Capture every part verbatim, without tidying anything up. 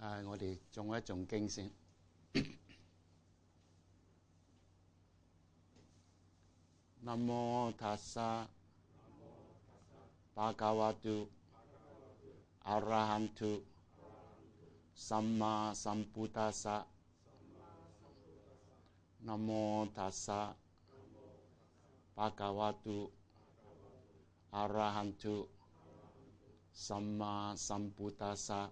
啊，我哋誦一誦經先。南無塔薩，巴嘎瓦多，阿拉罕多，สัมมาสัมพุทธัสสะนะโมตัสสะภะคะวะโตอะระหะโตสัมมาสัมพุทธัสสะ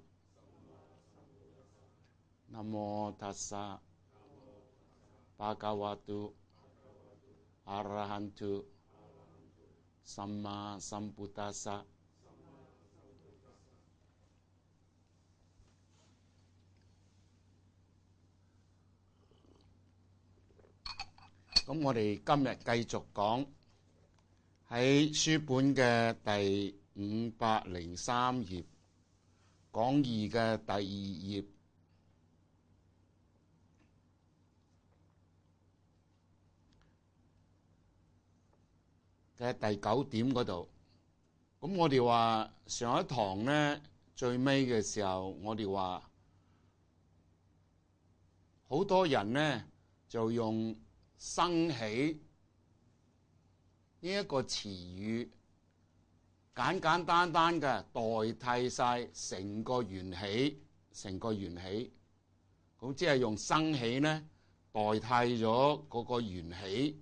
นะโมตัสสะภะคะวะโตอะระหะโตสัมมาสัมพุทธัสสะ咁我哋今日繼續講喺書本嘅第五百零三頁，講義嘅第二頁嘅第九點嗰度。咁我哋話上一堂呢，最尾嘅時候，我哋話好多人呢就用生起呢一個詞語，簡簡單單嘅代替晒成個緣起，成個緣起，咁即係用生起呢代替咗嗰個緣起。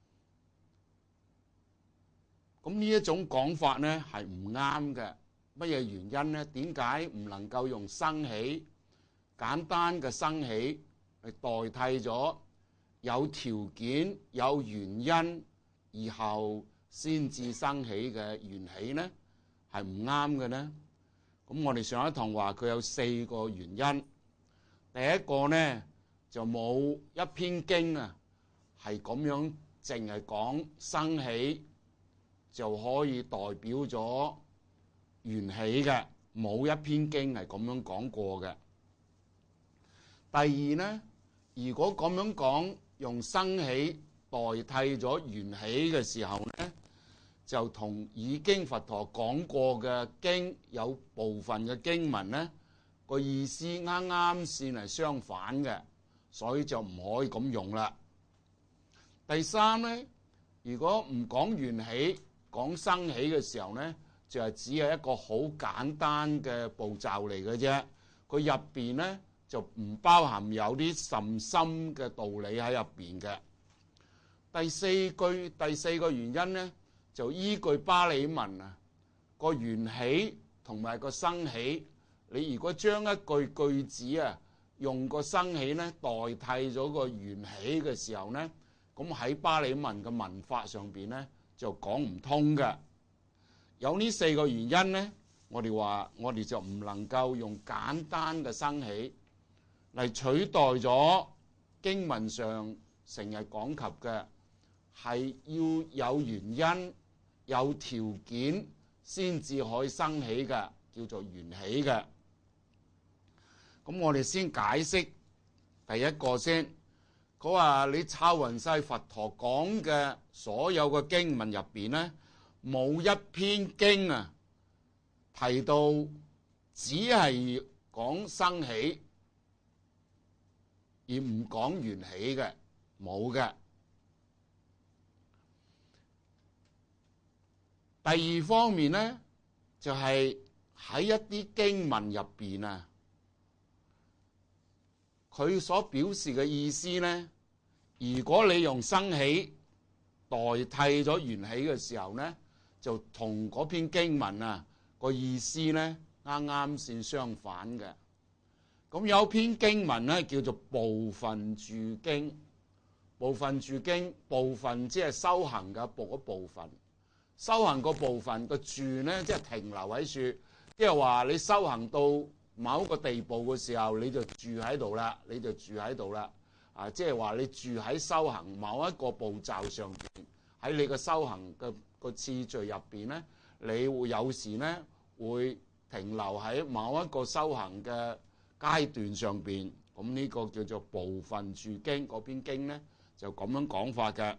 咁呢一種講法呢係唔啱嘅。乜嘢原因呢？點解唔能夠用生起，簡單嘅生起嚟代替咗有條件、有原因以後先至生起嘅緣起呢？係唔啱嘅呢？咁我哋上一堂話佢有四個原因。第一個呢，就冇一篇經啊係咁樣淨係講生起就可以代表咗緣起嘅，冇一篇經係咁樣講過嘅。第二呢，如果咁樣講，用生起代替咗緣起嘅時候呢，就同已經佛陀講過嘅經有部分嘅經文呢個意思啱啱先係相反嘅，所以就唔可以咁用啦。第三呢，如果唔講緣起，講生起嘅時候呢，就係只係一個好簡單嘅步驟嚟嘅啫，佢入邊呢就唔包含有啲甚深嘅道理喺入邊嘅。第四句第四個原因呢，就依據巴利文啊，個緣起同埋個生起，你如果將一句句子啊用個生起呢代替咗個緣起嘅時候呢，咁喺巴利文嘅文法上邊呢就講唔通嘅。有呢四個原因呢，我哋話我哋就唔能夠用簡單嘅生起嚟取代咗經文上成日講及嘅係要有原因、有條件先至可以生起嘅，叫做緣起嘅。咁我哋先解釋第一個先。佢話你抄勻晒佛陀講嘅所有嘅經文入邊呢，冇一篇經啊提到只係講生起而唔講緣起嘅，冇嘅。第二方面呢，就係喺一啲經文入邊啊，佢所表示嘅意思呢，如果你用生起代替咗緣起嘅時候呢，就同嗰篇經文啊個意思呢啱啱先相反嘅。咁有篇經文呢叫做部分住經，部分住經，部分即係修行嘅部一部分，修行個部分個住呢即係停留喺處，即係話你修行到某一個地步嘅時候，你就住喺度啦，你就住喺度啦。啊，即係話你住喺修行某一個步驟上邊，喺你個修行嘅個次序入邊呢，你會有時呢會停留喺某一個修行嘅階段上邊。咁呢個叫做部分住經，嗰篇經呢就咁樣講法嘅。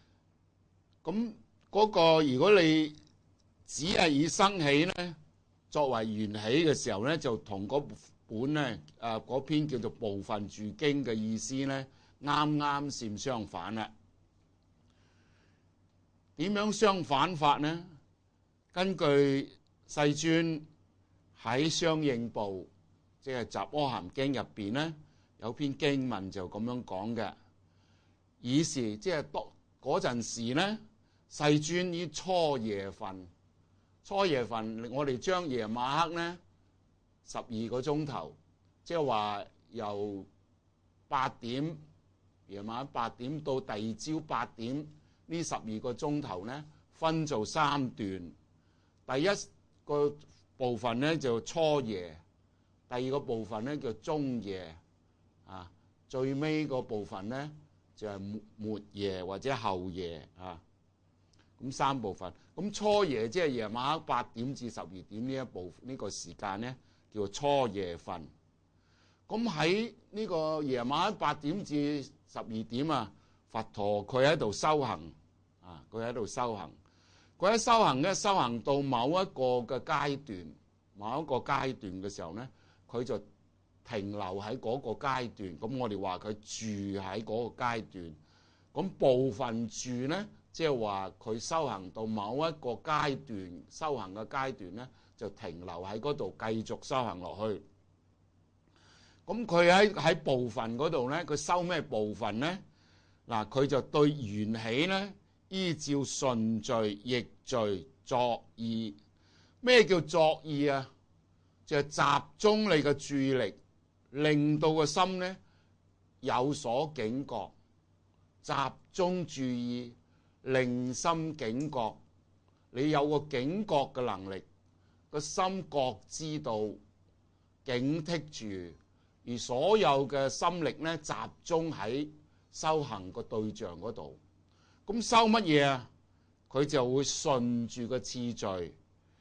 咁嗰個如果你只係以生起呢作為緣起嘅時候咧，就同嗰本咧誒嗰篇叫做部分住經嘅意思咧，啱啱先相反啦。點樣相反法呢？根據世尊喺相應部，即係《雜阿含經》入邊咧，有篇經文就咁樣講嘅。爾時即係當嗰陣時咧，世尊於初夜分，初夜分我哋將夜晚黑咧十二個鐘頭，即係話由八點夜晚八點到第二朝八點呢十二個鐘頭咧，分做三段。第一個部分咧就初夜，第二個部分咧叫中夜，啊，最尾個部分咧就係末夜或者後夜啊。咁三部分，咁初夜即係夜晚黑八點至十二點呢一部呢個時間咧，叫做初夜分。咁喺呢個夜晚黑八點至十二點啊，佛陀佢喺度修行啊，佢喺度修行。佢喺修行咧，修行到某一個嘅階段，某一個階段嘅時候咧，佢就停留喺嗰個階段。咁我哋話佢住喺嗰個階段。咁部分住咧，即係話佢修行到某一個階段，修行嘅階段咧，就停留喺嗰度繼續修行落去。咁佢喺喺部分嗰度咧，佢修咩部分咧？嗱，佢就對緣起咧，依照順序逆序作意。咩叫作意啊？就係集中你嘅注意力，令到個心咧有所警覺，集中注意，令心警覺。你有個警覺嘅能力，個心覺知道，警惕住，而所有嘅心力咧集中喺修行個對象嗰度。咁修乜嘢啊？佢就會順住個次序，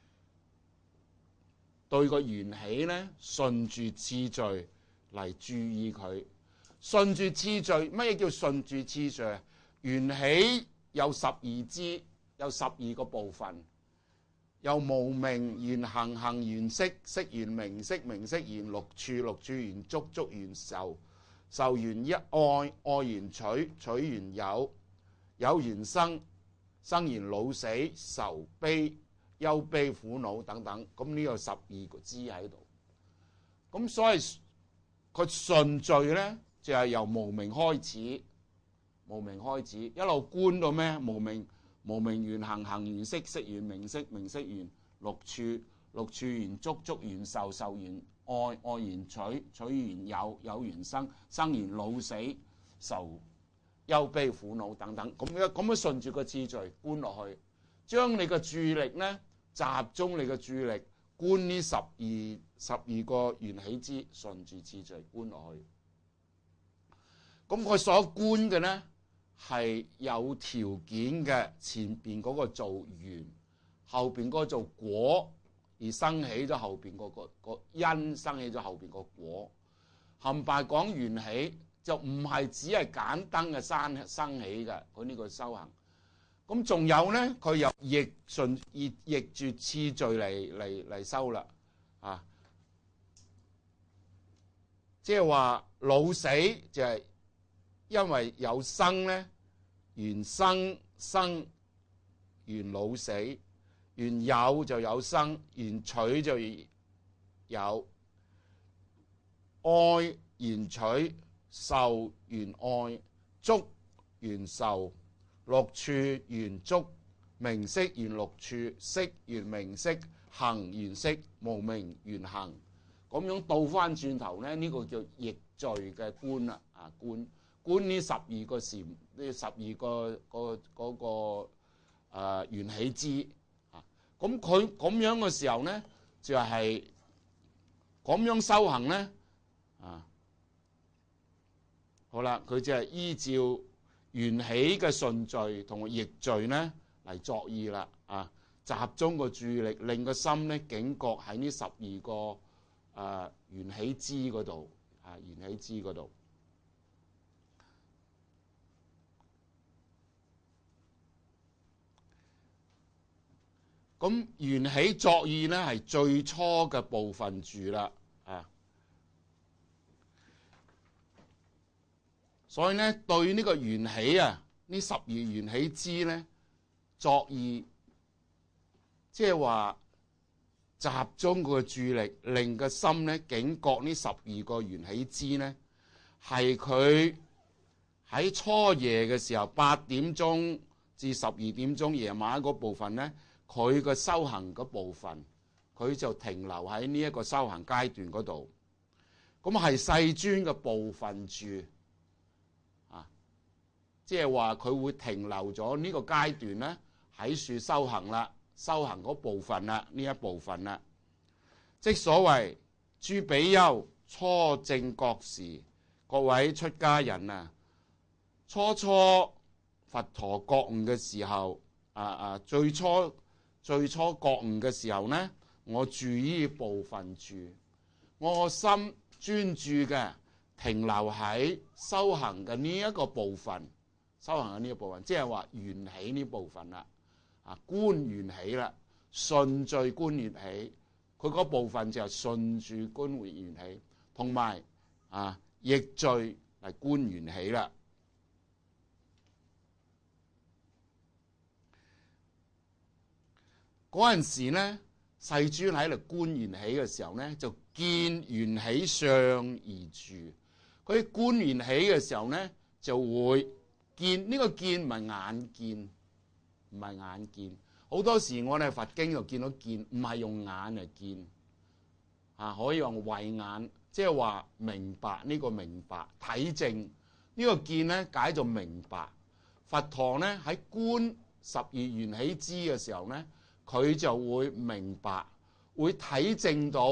對個緣起咧順住次序嚟注意佢。順住次序，乜嘢叫順住次序啊？緣起有十二支，有十二個部分，由無明緣行，行緣識，識緣名色，名色緣六處，六處緣觸，觸緣受，受緣一愛，愛緣取，取緣有，有緣生，生緣老死愁悲憂悲苦惱等等。咁呢個十二個支喺度。咁所以佢順序咧就係由無明開始，無明開始一路觀到咩？無明無明緣行，行緣識，識緣名色，名色緣六處，六處緣觸，觸緣受，受緣愛，愛緣取，取緣有，有緣生，生緣老死愁憂悲苦惱等等。咁樣咁樣順住個次序觀落去，將你嘅注意力咧集中，你嘅注意力觀呢十二十二個緣起支，順住次序觀落去。咁佢所觀嘅咧係有條件嘅，前邊嗰個做緣，後邊嗰個做果，而生起咗後邊嗰個個因，生起咗後邊個果。冚唪講緣起就唔係只係簡單嘅生生起嘅，佢呢個修行。咁仲有咧，佢又逆順逆逆住次序嚟嚟嚟修啦，啊，即係話老死就係因為有生咧，緣生生緣老死，緣有就有生，緣取就有愛緣取，受緣愛，觸緣受，六處緣觸，名色緣六處，識緣名色，行緣識，無明緣行。咁樣倒翻轉頭咧，呢、這個叫逆序嘅觀啦，啊觀觀呢十二個禪，呢十二個個嗰個誒緣起支啊。咁佢咁樣嘅時候咧，就係、是、咁樣修行咧，啊，好啦，佢就係依照緣起嘅順序同逆序咧嚟作意啦，啊，集中個注意力，令個心咧警覺喺呢十二個誒緣起支嗰度，啊緣起支嗰度。 咁緣起作意咧係最初嘅部分住啦，啊，所以咧對呢個緣起啊，呢十二緣起支咧作意，即係話集中個注意力，令個心咧警覺呢十二個緣起支咧，係佢喺初夜嘅時候八點鐘至十二點鐘夜晚嗰部分咧。佢個修行嗰部分，佢就停留喺呢一個修行階段嗰度，咁係世尊嘅部分住，啊，即係話佢會停留咗呢個階段咧喺處修行啦，修行嗰部分啦，呢一部分啦，即所謂諸比丘初正覺時，各位出家人啊，初初佛陀覺悟嘅時候，啊啊，最初。最初覺悟嘅時候呢，我住呢部分住，我個心專注嘅停留喺修行嘅呢一個部分，修行嘅呢一部分，即係話緣起呢部分啦，啊觀緣起啦，順序觀緣起，佢嗰部分就係順住觀緣起，同埋啊逆序嚟觀緣起啦。嗰陣時咧，世尊喺度觀緣起嘅時候咧，就見緣起相而住。佢觀緣起嘅時候咧，就會見呢、這個見唔係眼見，唔係眼見。好多時我哋佛經就見到見，唔係用眼嚟見，啊可以用慧眼，即係話明白呢、這個明白體證呢、這個見咧解做明白。佛陀咧喺觀十二緣起支嘅時候咧。佢就會明白，會體證到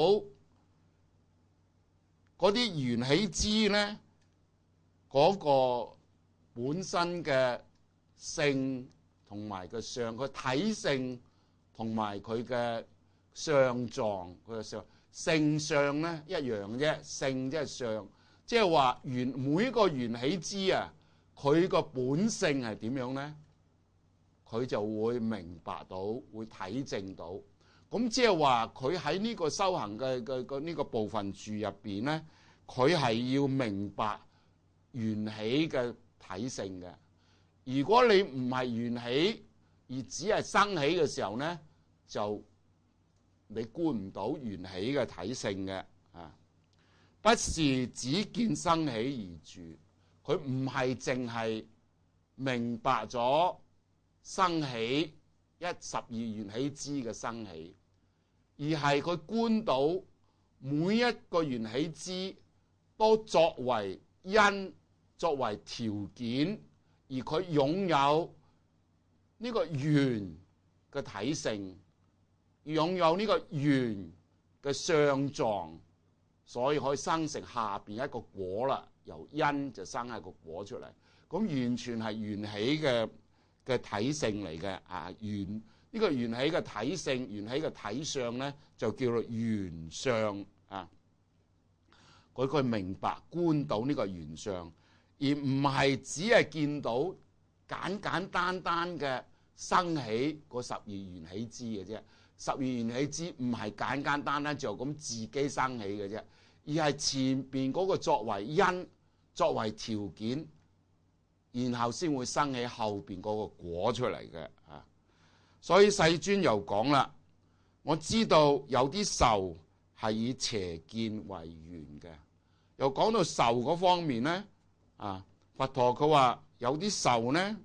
嗰啲緣起支咧，嗰、那個本身嘅性同埋個相，佢體性同埋佢嘅相狀，佢嘅相性相咧一樣啫，性即係相，即係話緣每一個緣起支啊，佢個本性係點樣咧？佢就會明白到，會體證到。咁即係話佢喺呢個修行嘅嘅嘅呢個部分住入邊咧，佢係要明白緣起嘅體性嘅。如果你唔係緣起，而只係生起嘅時候咧，就你觀唔到緣起嘅體性嘅啊。不是只見生起而住，佢唔係淨係明白咗。生起一十二緣起支嘅生起，而係佢觀到每一個緣起支都作為因，作為條件，而佢擁有呢個緣嘅體性，擁有呢個緣嘅相狀，所以可以生成下邊一個果啦。由因就生一個果出嚟，咁完全係緣起嘅。嘅體性嚟嘅啊，緣呢、這個緣起嘅體性，緣起嘅體相咧，就叫做緣相啊。佢佢明白觀到呢個緣相，而唔係只係見到簡簡單單嘅生起嗰十二緣起支嘅啫。十二緣起支唔係簡簡單單就咁自己生起嘅啫，而係前邊嗰個作為因，作為條件。然後先會生起後邊嗰個果出嚟嘅啊，所以世尊又講啦，我知道有啲受係以邪見為緣嘅，又講到受嗰方面咧啊，佛陀佢話有啲受咧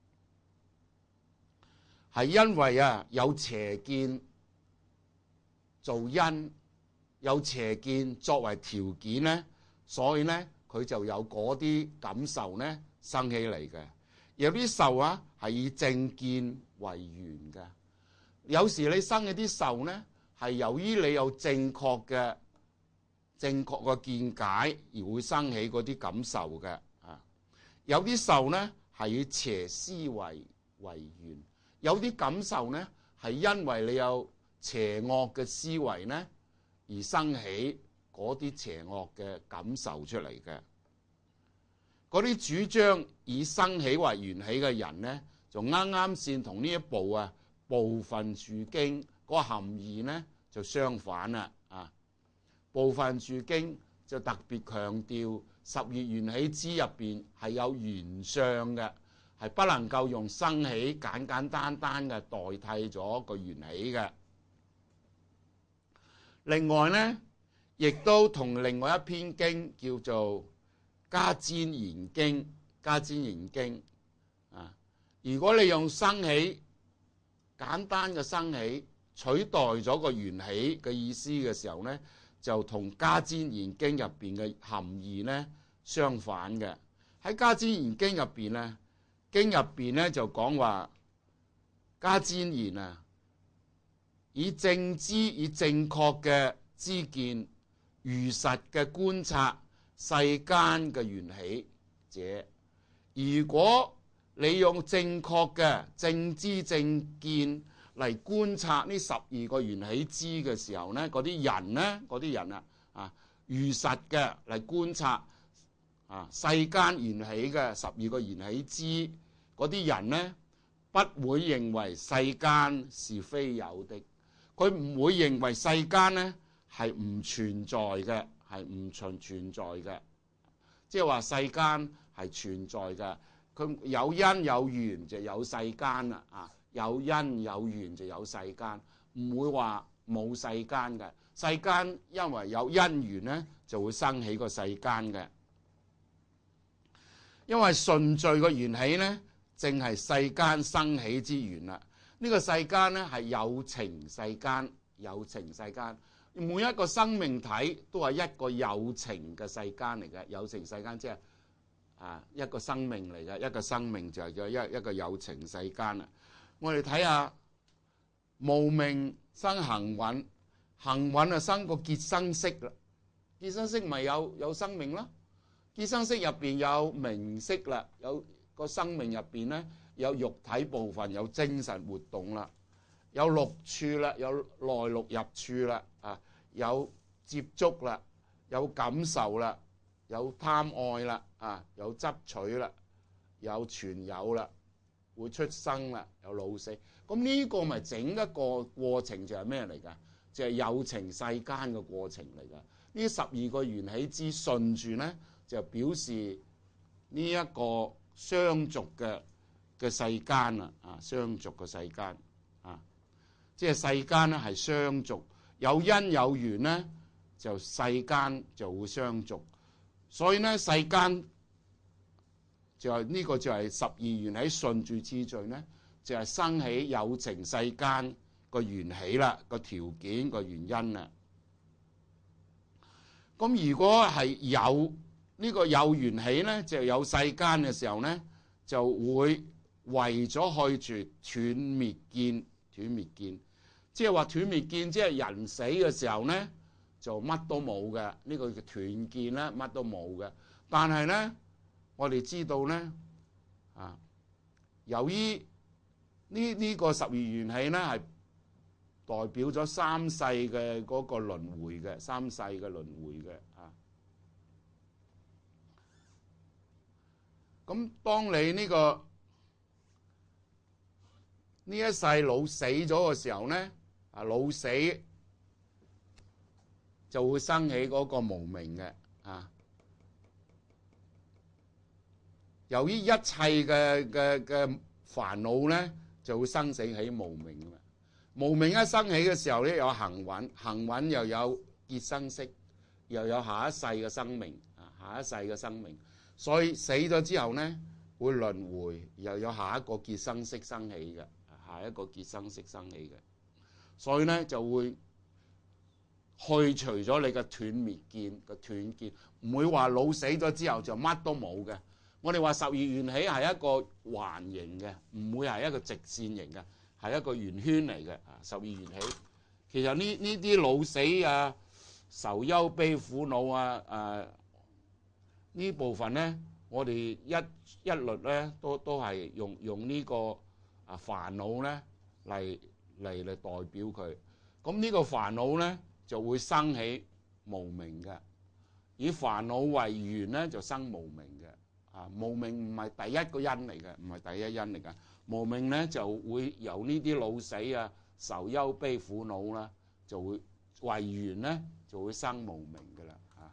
係因為啊有邪見做因，有邪見作為條件咧，所以咧佢就有嗰啲感受咧。生起嚟嘅，有啲受啊係以正見為緣嘅。有時你生起啲受咧，係由於你有正確嘅正確嘅見解而會生起嗰啲感受嘅啊。有啲受咧係以邪思維為緣，有啲感受咧係因為你有邪惡嘅思維咧而生起嗰啲邪惡嘅感受出嚟嘅。嗰啲主張以生起為緣起嘅人咧，就啱啱先同呢一部啊部分住經嗰個含義呢就相反啦啊！部分住經就特別強調十二緣起支入邊係有緣相嘅，係不能夠用生起簡簡單單嘅代替咗個緣起嘅。另外呢，亦都同另外一篇經叫做《迦旃延經》，《迦旃延經》啊，如果你用生起簡單嘅生起取代咗個緣起嘅意思嘅時候呢，就同《迦旃延經》入邊嘅含義呢相反嘅。喺《迦旃延經》入邊呢，經入邊呢就講話迦旃延啊，以正知、以正確嘅知見、如實嘅觀察世間嘅緣起者。如果你用正確嘅正知正見嚟觀察呢十二個緣起支嘅時候呢，嗰啲人呢，嗰啲人啊啊，如實嘅嚟觀察啊世間緣起嘅十二個緣起支，嗰啲人呢，不會認為世間是非有的，佢唔會認為世間呢係唔存在嘅，係唔存存在嘅，即係話世間係存在嘅。佢有因有緣就有世間啦，啊，有因有緣就有世間，唔會話冇世間嘅。世間因為有因緣呢，就會生起個世間嘅。因為順序嘅緣起呢，正係世間生起之緣啦。呢個世間呢係有情世間，有情世間，每一個生命體都係一個有情嘅世間嚟嘅。有情世間即係啊，一個生命嚟嘅，一個生命就係叫一一個有情世間啦。我哋睇下無明生行蘊，行蘊啊生個結生識啦，結生識咪有有生命咯。結生識入邊有名色啦，有個生命入邊咧有肉體部分，有精神活動啦，有六處啦，有內六入處啦，啊，有接觸啦，有感受啦，有貪愛啦，啊，有執取啦，有存有啦，會出生啦，有老死。咁呢個咪整一個過程就係咩嚟㗎？就係有情世間嘅過程嚟㗎。呢十二個緣起之順住咧，就表示呢一個相續嘅嘅世間啦，啊，相續嘅世間啊，即係世間咧係相續，有因有緣咧，就世間就會相續。所以咧，世間就係呢個就係十二緣起順住次序咧，就係生起有情世間個緣起啦，個條件個原因啦。咁如果係有呢個有緣起咧，就有世間嘅時候咧，就會為咗去除斷滅見，斷滅見，即係話斷滅見，即係人死嘅時候咧，就乜都冇嘅，呢個叫斷見啦，乜都冇嘅。但係咧，我哋知道咧，啊，由於呢呢個十二緣起咧係代表咗三世嘅嗰個輪迴嘅，三世嘅輪迴嘅啊。咁當你呢個呢一世老死咗嘅時候咧，啊，老死就會生起嗰個無明嘅啊。由於一切嘅嘅嘅煩惱咧，就會生死起無明嘅。無明一生起嘅時候咧，有行蘊，行蘊又有結生識，又有下一世嘅生命啊，下一世嘅生命。所以死咗之後咧，會輪迴，又有下一個結生識生起嘅，下一個結生識生起嘅。所以咧就會去除咗你嘅斷滅見嘅斷見，唔會話老死咗之後就乜都冇嘅。我哋話十二緣起係一個環形嘅，唔會係一個直線型嘅，係一個圓圈嚟嘅。啊，十二緣起其實呢呢啲老死啊、愁憂悲苦惱啊、誒呢部分咧，我哋一一律咧都都係用用呢個啊煩惱咧嚟嚟嚟代表佢。咁呢個煩惱咧就會生起無明嘅，以煩惱為緣咧就生無明嘅。啊，無明唔係第一個因嚟嘅，唔係第一因嚟嘅。 無明咧就會由呢啲老死啊、愁憂悲苦惱啦，就會為緣咧就會生無明㗎啦嚇。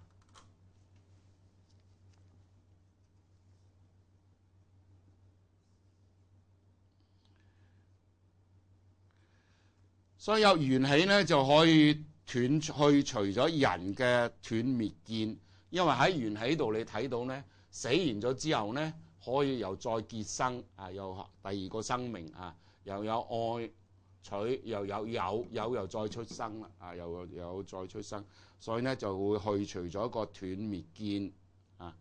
所以有緣起咧就可以斷去除咗人嘅斷滅見，因為喺緣起度你睇到咧，死完咗之後咧可以又再結生啊，又第二個生命啊，又有愛取，又有有有又再出生啦啊，又有再出生，所以咧就會去除咗一個斷滅見啊。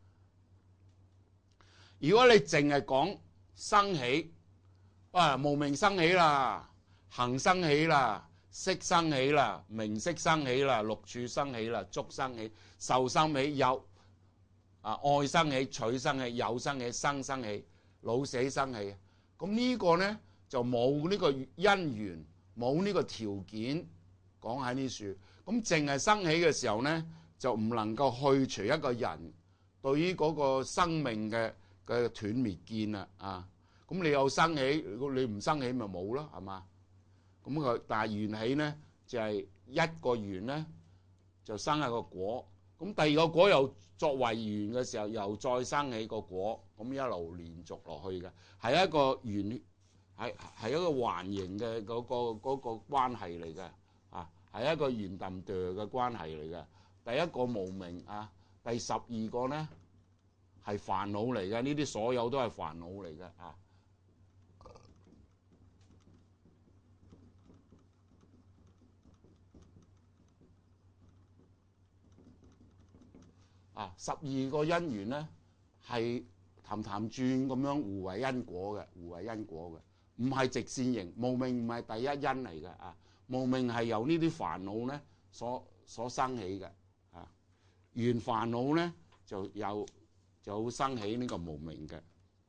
如果你淨係講生起，哇無明生起啦，行生起啦，識生起啦，名色生起啦，六處生起啦，觸生起，受生起，有啊愛生起，取生起，有生起，生生起，老死生起。咁呢個咧就冇呢個因緣，冇呢個條件講喺呢處。咁淨係生起嘅時候咧，就唔能夠去除一個人對於嗰個生命嘅嘅斷滅見啦啊！咁你有生起，你唔生起咪冇咯，係嘛？咁佢但係緣起咧就係、是、一個緣咧就生一個果，咁第二個果又作為緣嘅時候又再生起個果，咁一路連續落去嘅，係一個緣，係係一個環形嘅嗰個嗰、嗰個關係嚟嘅啊，係一個圓揼哚嘅關係嚟嘅。第一個無明啊，第十二個咧係煩惱嚟嘅，呢啲所有都係煩惱嚟嘅啊。啊，十二個因緣咧係氹氹轉咁樣互為因果嘅，互為因果嘅，唔係直線型。無明唔係第一因嚟嘅啊，無明係由呢啲煩惱咧所所生起嘅啊，緣煩惱咧就有就生起呢個無明嘅。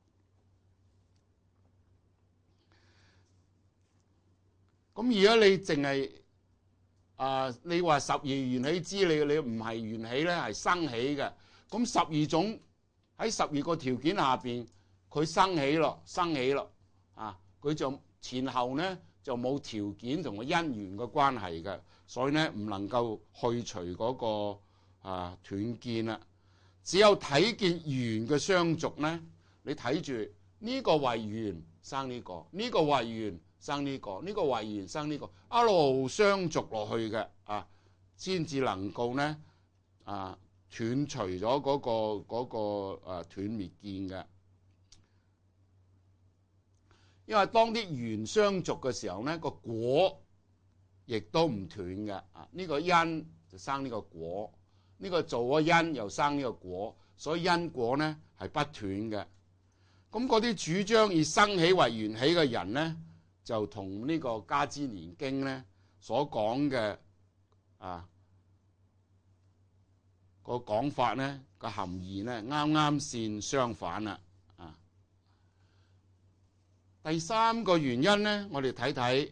咁如果你淨係啊！你話十二緣起支，你你唔係緣起咧，係生起嘅。咁十二種喺十二個條件下邊，佢生起咯，生起咯啊！佢就前後咧就冇條件同個因緣嘅關係嘅，所以咧唔能夠去除嗰個啊斷見啦。只有睇見緣嘅相續咧，你睇住呢個為緣生呢個，呢個為緣生呢個，呢個為緣生呢個，一路相續落去嘅啊，先至能夠咧啊斷除咗嗰個嗰個誒斷滅見嘅。因為當啲緣相續嘅時候咧，個果亦都唔斷嘅啊。呢個因就生呢個果，呢個做個因又生呢個果，所以因果咧係不斷嘅。咁嗰啲主張以生起為緣起嘅人咧，就同呢個《迦支連經》咧所講嘅啊個講法咧個含義咧啱啱先相反啦啊！第三個原因咧，我哋睇睇，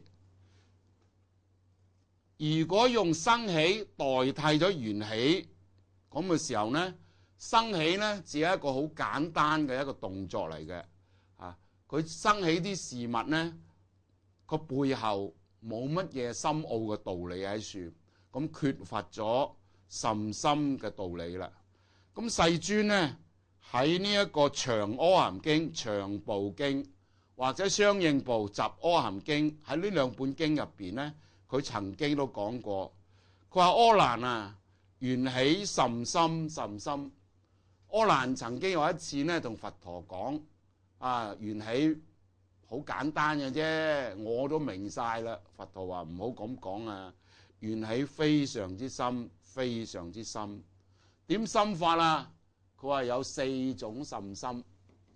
如果用生起代替咗緣起咁嘅時候咧，生起咧只係一個好簡單嘅一個動作嚟嘅啊！佢生起啲事物咧，個背後冇乜嘢深奧嘅道理喺處，咁缺乏咗甚深嘅道理啦。咁世尊咧喺呢一個《長阿含經》、《長部經》或者相應部《集阿含經》喺呢兩本經入邊咧，佢曾經都講過，佢話阿難啊，緣起甚深甚深。阿難曾經有一次咧同佛陀講啊，緣起好簡單嘅啫，我都明晒啦。佛陀話唔好咁講啊，緣起非常之深，非常之深。點深法啊？佢話有四種甚深，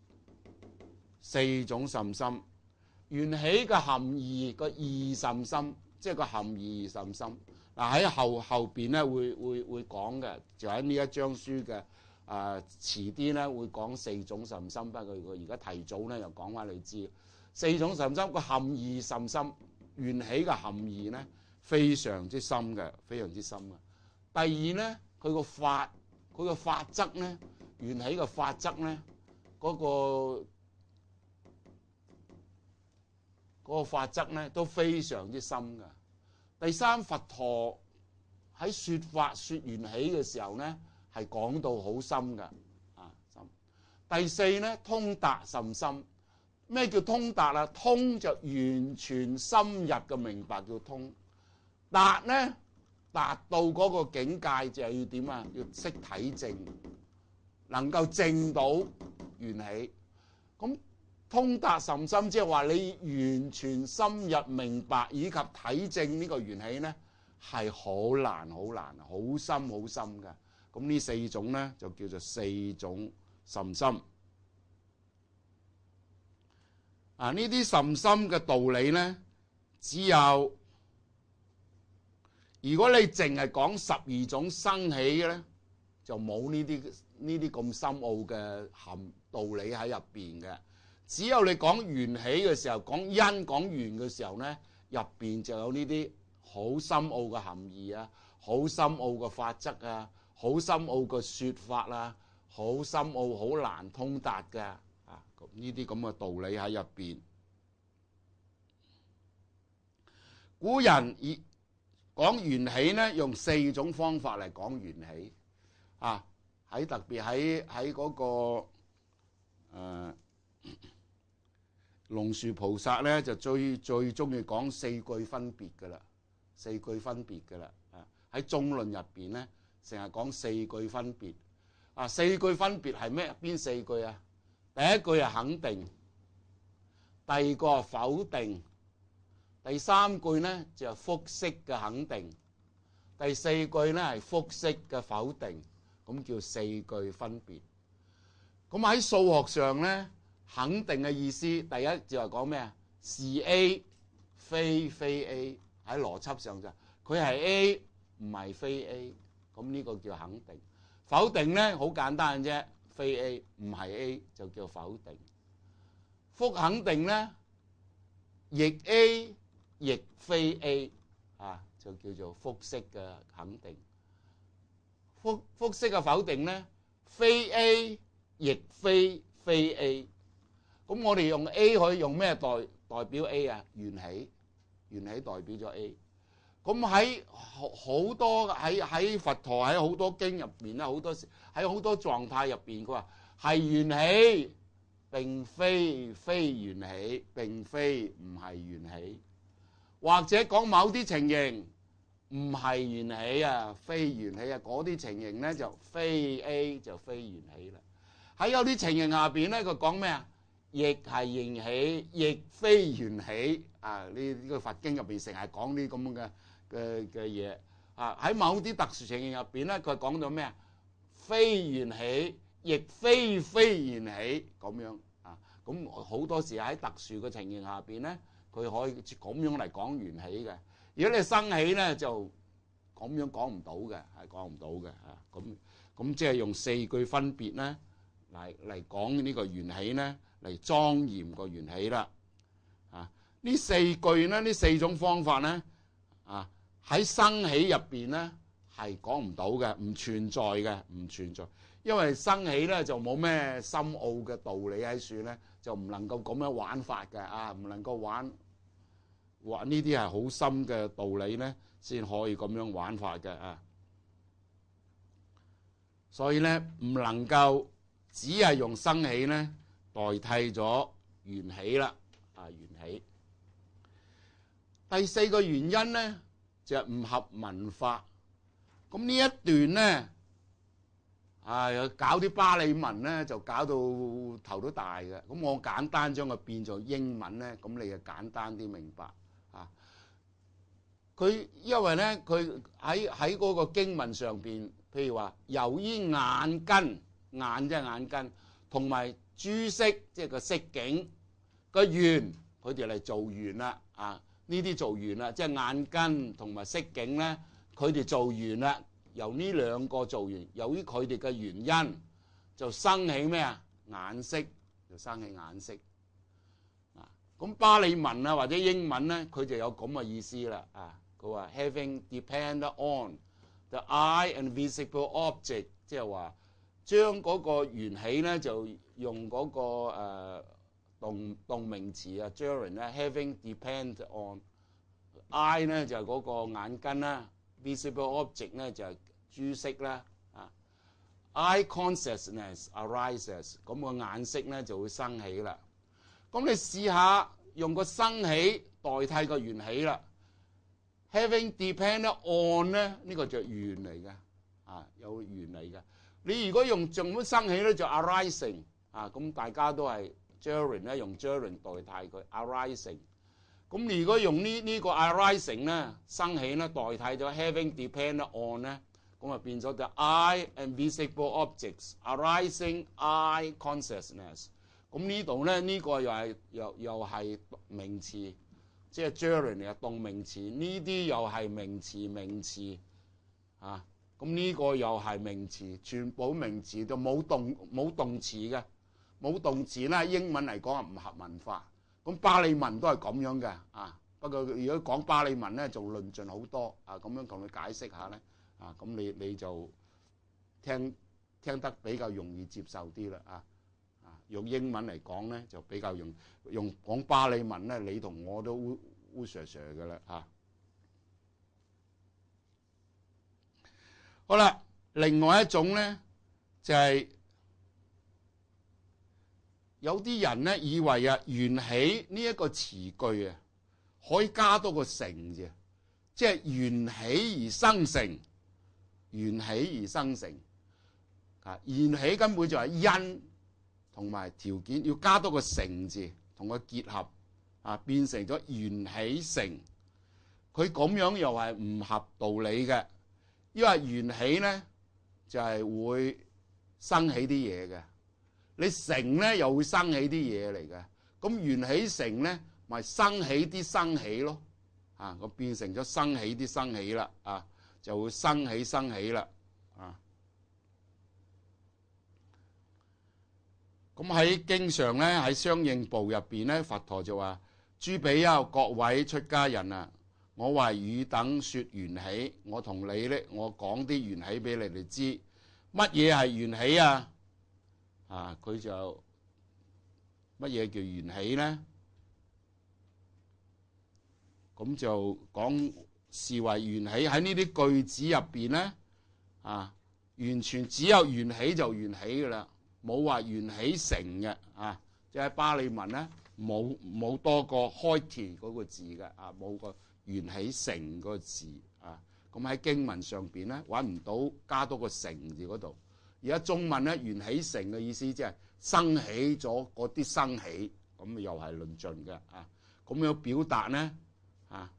四種甚深。緣起嘅含義個義甚深，即係個含義甚深。嗱喺後後邊咧會會會講嘅，就喺呢一章書嘅啊遲啲咧會講四種甚深，不過佢而家提早咧又講翻你知。四種甚深個含義甚深，緣起嘅含義咧非常之深嘅，非常之深嘅。第二咧，佢個法，佢個法則咧，緣起嘅法則咧，嗰個嗰個法則咧都非常之深㗎。第三，佛陀喺説法説緣起嘅時候咧，係講到好深㗎，啊深。第四咧，通達甚深。咩叫通達啊？通就完全深入嘅明白叫通，達咧達到嗰個境界就係要點啊？要識體證，能夠證到緣起。咁通達甚深，即係話你完全深入明白以及體證呢個緣起咧，係好難、好難、好深、好深㗎。咁呢四種咧就叫做四種甚深。啊！呢啲甚深嘅道理咧，只有如果你淨係講十二種生起嘅咧，就冇呢啲呢啲咁深奧嘅含道理喺入邊嘅。只有你講緣起嘅時候，講因講緣嘅時候咧，入邊就有呢啲好深奧嘅含義啊，好深奧嘅法則啊，好深奧嘅説法啊，好深奧好難通達嘅。啊，呢啲咁嘅道理喺入邊。古人以講緣起咧，用四種方法嚟講緣起。啊，喺特別喺喺嗰個誒龍樹菩薩咧，就最最中意講四句分別噶啦，四句分別噶啦。啊，喺中論入邊咧，成日講四句分別。啊，四句分別係咩？邊四句啊？第一句係肯定，第二個係否定，第三句咧就係複式嘅肯定，第四句咧係複式嘅否定，咁叫四句分別。咁喺數學上咧，肯定嘅意思，第一就係講咩啊？是 A 非非 A， 喺邏輯上就佢係 A 唔係非 A， 咁呢個叫肯定。否定咧好簡單嘅啫，非 A 唔係 A 就叫否定。複肯定咧，亦 A 亦非 A 啊，就叫做複式嘅肯定。複複式嘅否定咧，非 A 亦非非 A。咁我哋用 A 可以用咩代代表 A 啊？緣起，緣起代表咗 A。咁喺好多喺喺佛陀喺好多經入邊咧，好多時喺好多狀態入邊，佢話係緣起，並非非緣起，並非唔係緣起，或者講某啲情形唔係緣起啊，非緣起啊，嗰啲情形咧就非 A 就非緣起啦。喺有啲情形下邊咧，佢講咩啊？亦係緣起，亦非緣起啊！呢呢個佛經入邊成日講啲咁嘅嘅嘅嘢啊！喺某啲特殊情形入邊咧，佢講到咩啊？非緣起，亦非非緣起咁樣啊！咁好多時喺特殊嘅情形下邊咧，佢可以咁樣嚟講緣起嘅。如果你生起咧，就咁樣講唔到嘅，係講唔到嘅啊！咁咁即係用四句分別咧嚟嚟講呢個緣起咧，嚟莊嚴個緣起啦。啊，呢四句咧，呢四種方法咧，啊喺生起入邊咧係講唔到嘅，唔存在嘅，唔存在。因為生起咧就冇咩深奧嘅道理喺處咧，就唔能夠咁樣玩法嘅啊，唔能夠玩玩呢啲係好深嘅道理咧，先可以咁樣玩法嘅啊。所以咧唔能夠只係用生起咧代替咗緣起啦，啊緣起。第四個原因咧就係唔合文法。咁呢一段咧，啊搞啲巴利文咧就搞到頭都大嘅。咁我簡單將佢變做英文咧，咁你就簡單啲明白啊。佢因為咧佢喺喺嗰個經文上邊，譬如話由於眼根，眼即係眼根，同埋諸色即係個色境個緣，佢哋嚟做緣啦啊！呢啲做緣啦，即係眼根同埋色境咧，佢哋做緣啦。由呢兩個做緣，由於佢哋嘅原因，就生起咩啊？眼識，就生起眼識啊！咁巴利文啊或者英文咧，佢就有咁嘅意思啦啊！佢話 having depend on the eye and visible object， 即係話將嗰個緣起咧就用嗰、嗰個誒、呃、 動動名詞啊 gerund 咧 having depend on eye 咧就係嗰個眼根啦 ，visible object 咧就係珠飾啦啊 ，eye consciousness arises 咁個眼色咧就會生起啦。咁你試下用個生起代替個緣起啦 ，having depend on 咧呢個就緣嚟嘅啊，有緣嚟嘅。你如果用像咁生起咧就 arising 啊，咁大家都係 gerund 咧用 gerund 代替佢 arising。咁如果用呢呢個 arising 咧生起咧代替咗 having depend on 咧，咁啊變咗就 eye and visible objects arising eye consciousness。咁呢度咧呢個又係又又係名詞，即係 gerund 又動名詞，呢啲又係名詞名詞啊。咁呢個又係名詞，全部名詞就冇動冇動詞嘅，冇動詞咧英文嚟講係唔合文化。咁巴利文都係咁樣嘅啊。不過如果講巴利文咧，就論盡好多啊。咁樣同你解釋下咧啊，咁你你就聽聽得比較容易接受啲啦啊。啊，用英文嚟講咧就比較用用講巴利文咧，你同我都烏烏蛇蛇嘅啦啊。好啦，另外一種咧就係、是、有啲人咧以為啊緣起呢一個詞句啊可以加多個成字，即係緣起而生成，緣起而生成啊，緣起根本就係因同埋條件，要加多個成字同佢結合啊，變成咗緣起成。佢咁樣又係唔合道理嘅。因為緣起咧就係、是、會生起啲嘢嘅，你成咧又會生起啲嘢嚟嘅，咁緣起成咧咪生起啲生起咯，啊，咁變成咗生起啲生起啦，啊，就會生起生起啦，啊，咁喺經常咧喺相應部入邊咧，佛陀就話：諸比丘，各位出家人啊！我為汝等說緣起，我同你咧，我講啲緣起俾你哋知。乜嘢係緣起啊？啊，佢就乜嘢叫緣起咧？咁就講視為緣起喺呢啲句子入邊咧，啊，完全只有緣起就緣起噶啦，冇話緣起成嘅啊。即係巴利文咧，冇冇多過開題嗰個字嘅啊，冇個緣起成個字啊，咁喺經文上邊咧揾唔到加多個成字嗰度。而家中文咧緣起成嘅意思即係生起咗嗰啲生起，咁又係論盡嘅啊。咁樣表達咧啊，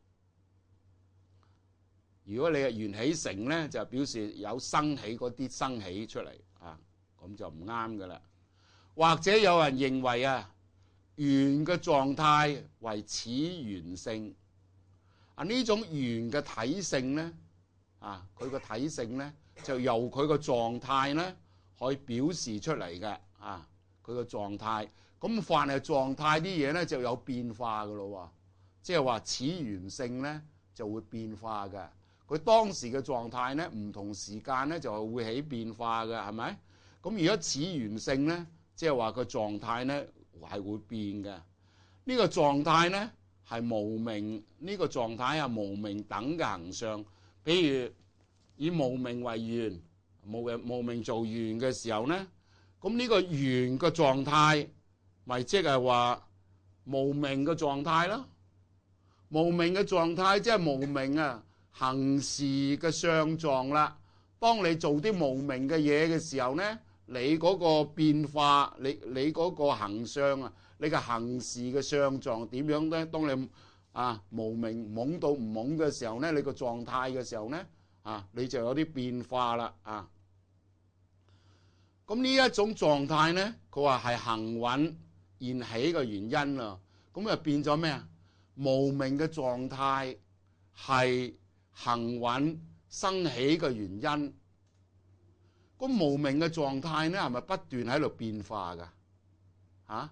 如果你係緣起成咧，就表示有生起嗰啲生起出嚟啊，咁就唔啱噶啦。或者有人認為啊，緣嘅狀態為此緣性。啊！呢種緣嘅體性咧，啊，佢個體性咧就由佢個狀態咧可以表示出嚟嘅，啊，佢個狀態。咁凡係狀態啲嘢咧就有變化嘅咯喎，即係話此緣性咧就會變化嘅。佢當時嘅狀態咧唔同時間咧就係會起變化嘅，係咪？咁如果此緣性咧，即係話個狀態咧係會變嘅。呢個狀態咧係無明，呢個狀態係無明等嘅行相。比如以無明為緣，無無明做緣嘅時候咧，咁呢個緣嘅狀態咪即係話無明嘅狀態咯。無明嘅狀態即係無明啊行事嘅相狀啦。當你做啲無明嘅嘢嘅時候咧，你嗰個變化，你你嗰個行相啊，你嘅行事嘅相狀點樣咧？當你啊無明懵到唔懵嘅時候咧，你個狀態嘅時候咧，啊你就有啲變化啦啊。咁呢一種狀態咧，佢話係行蘊現起嘅原因啊。咁就變咗咩啊？無明嘅狀態係行蘊生起嘅原因。咁無明嘅狀態咧，係咪不斷喺度變化㗎？嚇？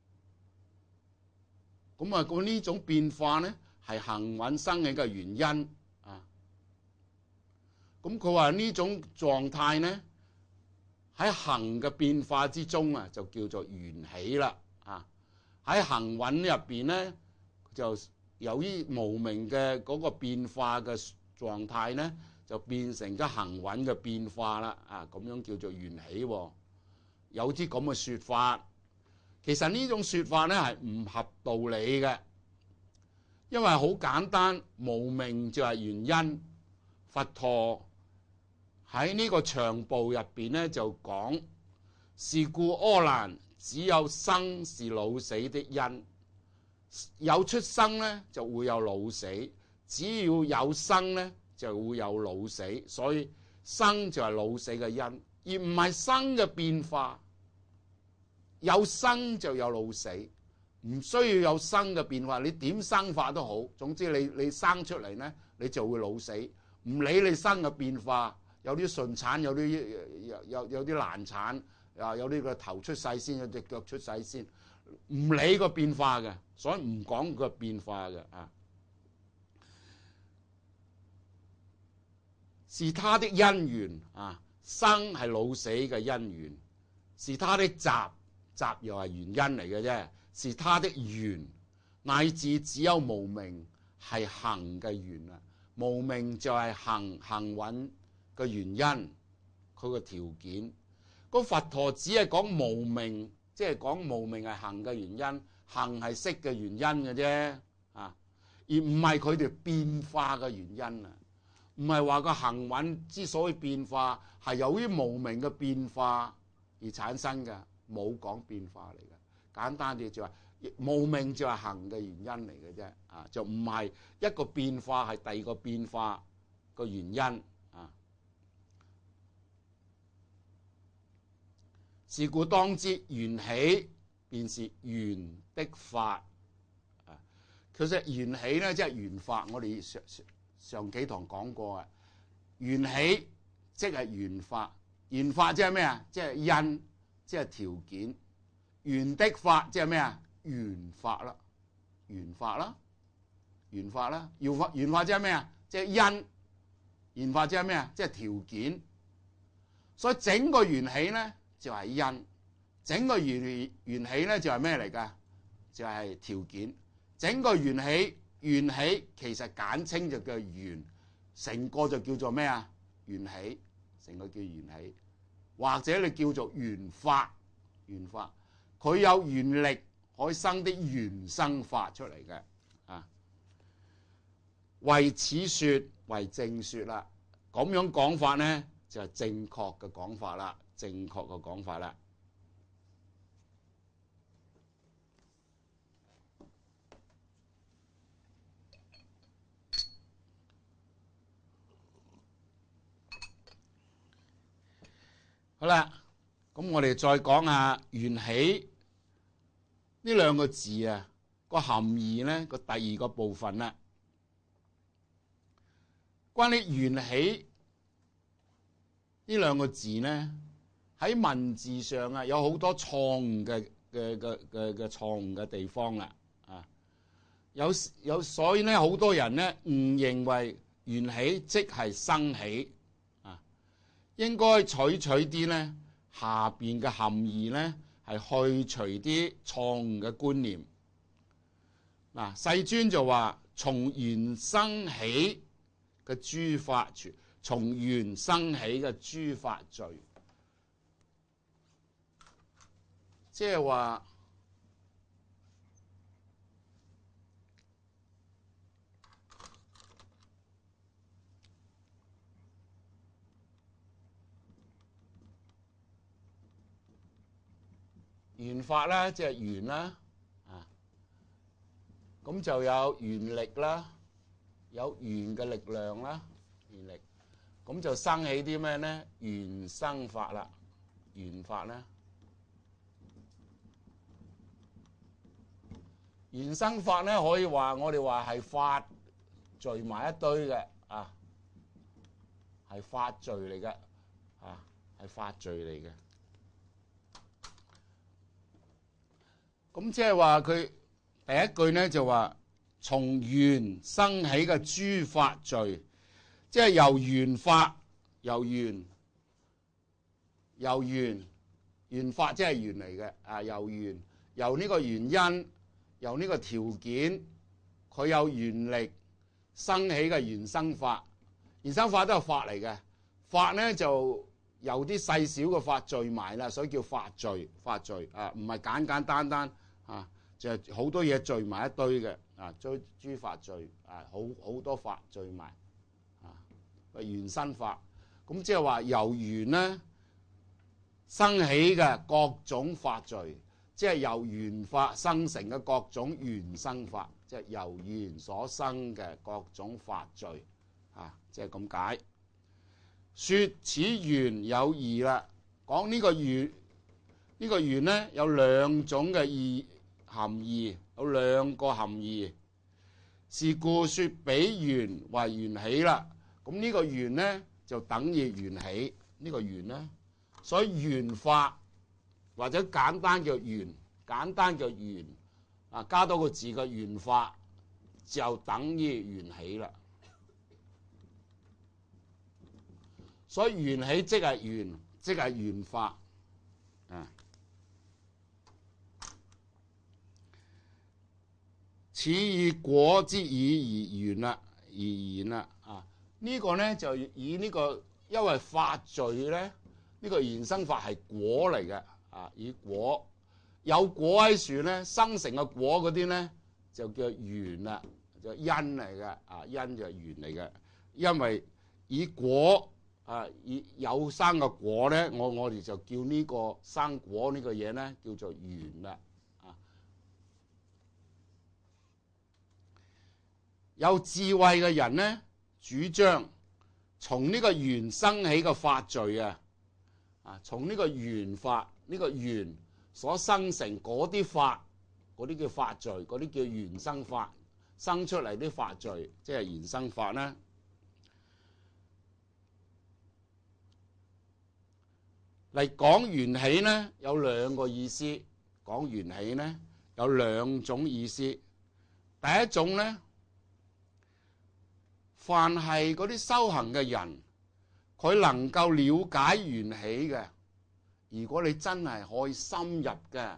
咁啊，咁呢種變化咧，係行蘊生起嘅原因啊。咁佢話呢種狀態咧，喺行嘅變化之中啊，就叫做緣起啦啊。 喺行穩入邊咧，就由於無明嘅嗰個變化嘅狀態咧，就變成咗行穩嘅變化啦。啊，咁樣叫做緣起喎。有啲咁嘅説法，其實呢種説法咧係唔合道理嘅，因為好簡單，無明就係原因。佛陀喺呢個長部入邊咧就講：是故阿難，只有生是老死的因，有出生咧就會有老死，只要有生咧就會有老死，所以生就係老死嘅因，而唔係生嘅變化。有生就有老死，唔需要有生嘅變化。你點生法都好，總之你你生出嚟咧，你就會老死。唔理你生嘅變化，有啲順產，有啲有有有啲難產，啊有啲個頭出世先，有隻腳出世先，唔理個變化嘅，所以唔講個變化嘅啊。是他的因緣啊，生係老死嘅因緣，是他的集。集又係原因嚟嘅啫，是他的緣，乃至只有無明係行嘅緣啦。無明就係行行穩嘅原因，佢個條件。個佛陀只係講無明，即係講無明係行嘅原因，行係識嘅原因嘅啫啊，而唔係佢哋變化嘅原因啊。唔係話個行穩之所以變化係由於無明嘅變化而產生嘅。冇講變化嚟嘅，簡單啲就係無明就係行嘅原因嚟嘅啫，啊就唔係一個變化係第二個變化個原因啊。是故當知緣起便是緣的法啊。其實緣起咧即係緣法，我哋上上幾堂講過啊。緣起即係緣法，緣法即係咩啊？即係因。即係條件，緣的法即係咩啊？緣法啦，緣法啦，緣法啦，緣法緣法即係咩啊？即係因，緣法即係咩啊？即係條件。所以整個緣起咧就係因，整個緣緣起咧就係咩嚟㗎？就係條件。整個緣起緣起其實簡稱就叫緣，成個就叫做咩啊？緣起，成個叫緣起。或者你叫做緣法，緣法佢有緣力可以生啲緣生法出嚟嘅啊。為此說為正說啦，咁樣講法咧就係正確嘅講法啦，正確嘅講法啦。好啦，咁我哋再講下緣起呢兩個字啊，個含義咧個第二個部分啦。關於緣起呢兩個字咧，喺文字上啊有好多錯誤嘅嘅嘅嘅嘅錯誤嘅地方啦啊，有有所以咧好多人咧誤認為緣起即係生起。應該取取啲咧下邊嘅含義咧，係去除啲錯誤嘅觀念。嗱，世尊就話：從緣生起嘅諸法處，從緣生起嘅諸法序，即係話緣法啦，即係緣啦，啊，咁就有緣力啦，有緣嘅力量啦，緣力，咁就生起啲咩咧？緣生法啦，緣法咧，緣生法咧可以話我哋話係法聚埋一堆嘅，啊，係法聚嚟嘅，啊，係法聚嚟嘅。咁即係話佢第一句咧就話從緣生起嘅諸法聚，即係由緣法，由緣，由緣，緣法即係緣嚟嘅啊，由緣，由呢個原因由呢個條件，佢有原力生起嘅原生法。原生法都係法嚟嘅，法咧就有啲細小嘅法聚埋啦，所以叫法聚。法聚啊，唔係簡簡單單啊，就係好多嘢聚埋一堆嘅啊，諸諸法聚啊，好好多法聚埋啊，原生法。咁即係話由緣咧生起嘅各種法聚，即係由緣法生成嘅各種緣生法，即係由緣所生嘅各種法聚。啊，即係咁解。說此緣有二啦，講呢個緣，呢個緣咧有兩種嘅義含義，有兩個含義。是故說彼緣為緣起啦。咁呢個緣咧就等於緣起，呢個緣咧，所以緣法或者簡單叫緣，簡單叫緣啊，加多個字嘅緣法就等於緣起啦。所以緣起即係緣，即係緣法啊。此以果之以而緣啦，而言啦啊。呢個咧就以呢個，因為法聚咧，呢個緣生法係果嚟嘅啊。以果有果喺樹咧，生成嘅果嗰啲咧就叫緣啦，就因嚟嘅啊。因就係緣嚟嘅，因為以果。啊！以有生嘅果咧，我我哋就叫呢個生果呢個嘢咧叫做緣啦。啊，有智慧嘅人咧，主張從呢個緣生起嘅法聚啊，啊，從呢個緣法呢個緣所生成嗰啲法，嗰啲叫法聚，嗰啲叫緣生法，生出嚟啲法聚，即係緣生法咧。嚟講緣起咧，有兩個意思。講緣起咧，有兩種意思。第一種咧，凡係嗰啲修行嘅人，佢能夠了解緣起嘅。如果你真係可以深入嘅，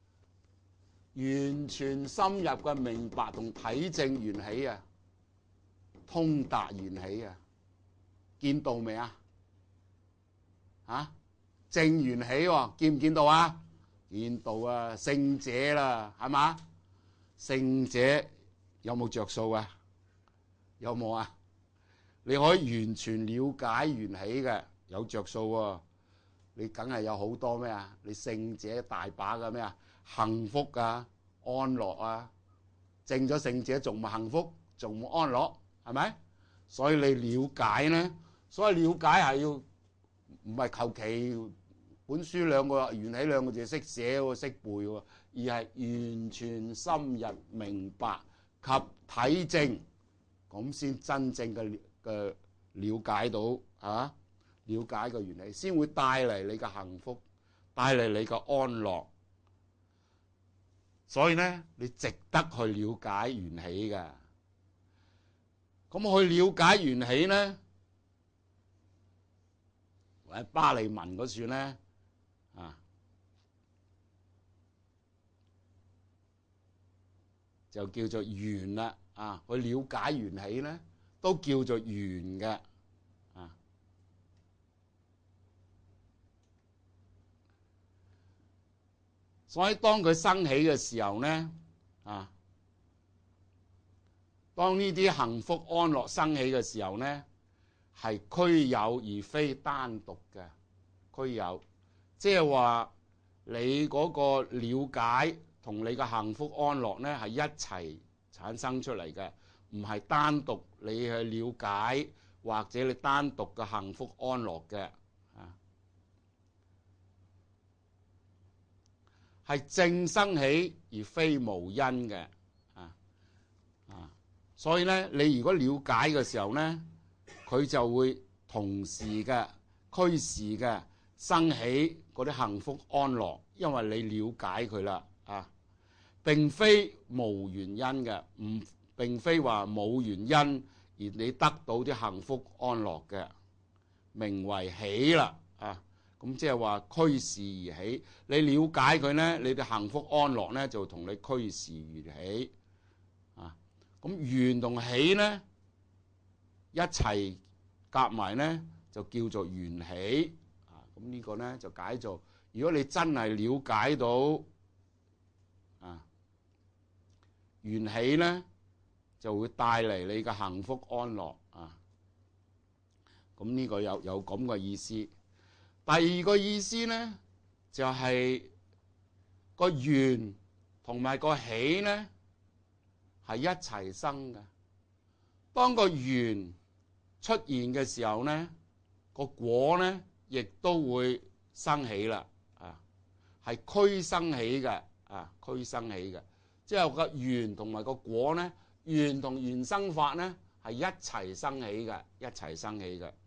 完全深入嘅明白同體證緣起啊，通達緣起啊，見到未啊？啊？證緣起喎，見唔見到啊？見到啊，聖者啦，係嘛？聖者有冇着數啊？有冇啊？你可以完全了解緣起嘅，有着數喎。你梗係有好多咩啊？你聖者大把嘅咩啊？幸福啊，安樂啊，證咗聖者仲唔幸福，仲唔安樂，係咪？所以你了解咧，所以了解係要唔係求其本書兩個緣起兩個字識寫喎，識背喎，而係完全深入明白及體證，咁先真正嘅嘅了解到啊，了解個緣起，先會帶嚟你嘅幸福，帶嚟你嘅安樂。所以咧，你值得去了解緣起嘅。咁去了解緣起咧，喺巴利文嗰處咧。啊，就叫做緣啦，啊，去了解緣起咧，都叫做緣嘅，啊，所以當佢生起嘅時候咧，啊，當呢啲幸福安樂生起嘅時候咧，係俱有而非單獨嘅，俱有。即係話你嗰個了解同你嘅幸福安樂咧係一齊產生出嚟嘅，唔係單獨你去了解或者你單獨嘅幸福安樂嘅，啊，係正生起而非無因嘅，啊啊，所以咧你如果了解嘅時候咧，佢就會同時嘅驅使嘅生起嗰啲幸福安樂，因為你了解佢啦，啊，並非無原因嘅，唔並非話冇原因而你得到啲幸福安樂嘅，名為喜啦，啊， 咁即係話驅使而起。你了解佢咧，你嘅幸福安樂咧就同你驅使而起啊。咁緣同喜咧一齊夾埋咧就叫做緣起啊。咁呢個咧就解做，如果你真係了解到啊緣起咧，就會帶嚟你嘅幸福安樂啊。咁呢個有有咁嘅意思。第二個意思咧，就係、是、個緣同埋個喜咧係一齊生嘅。當個緣出現嘅時候咧，個果咧亦都會生起啦。啊，係俱生起嘅。啊，俱生起嘅，即係個緣同埋個果咧，緣同緣生法咧係一齊生起嘅，一齊生起嘅。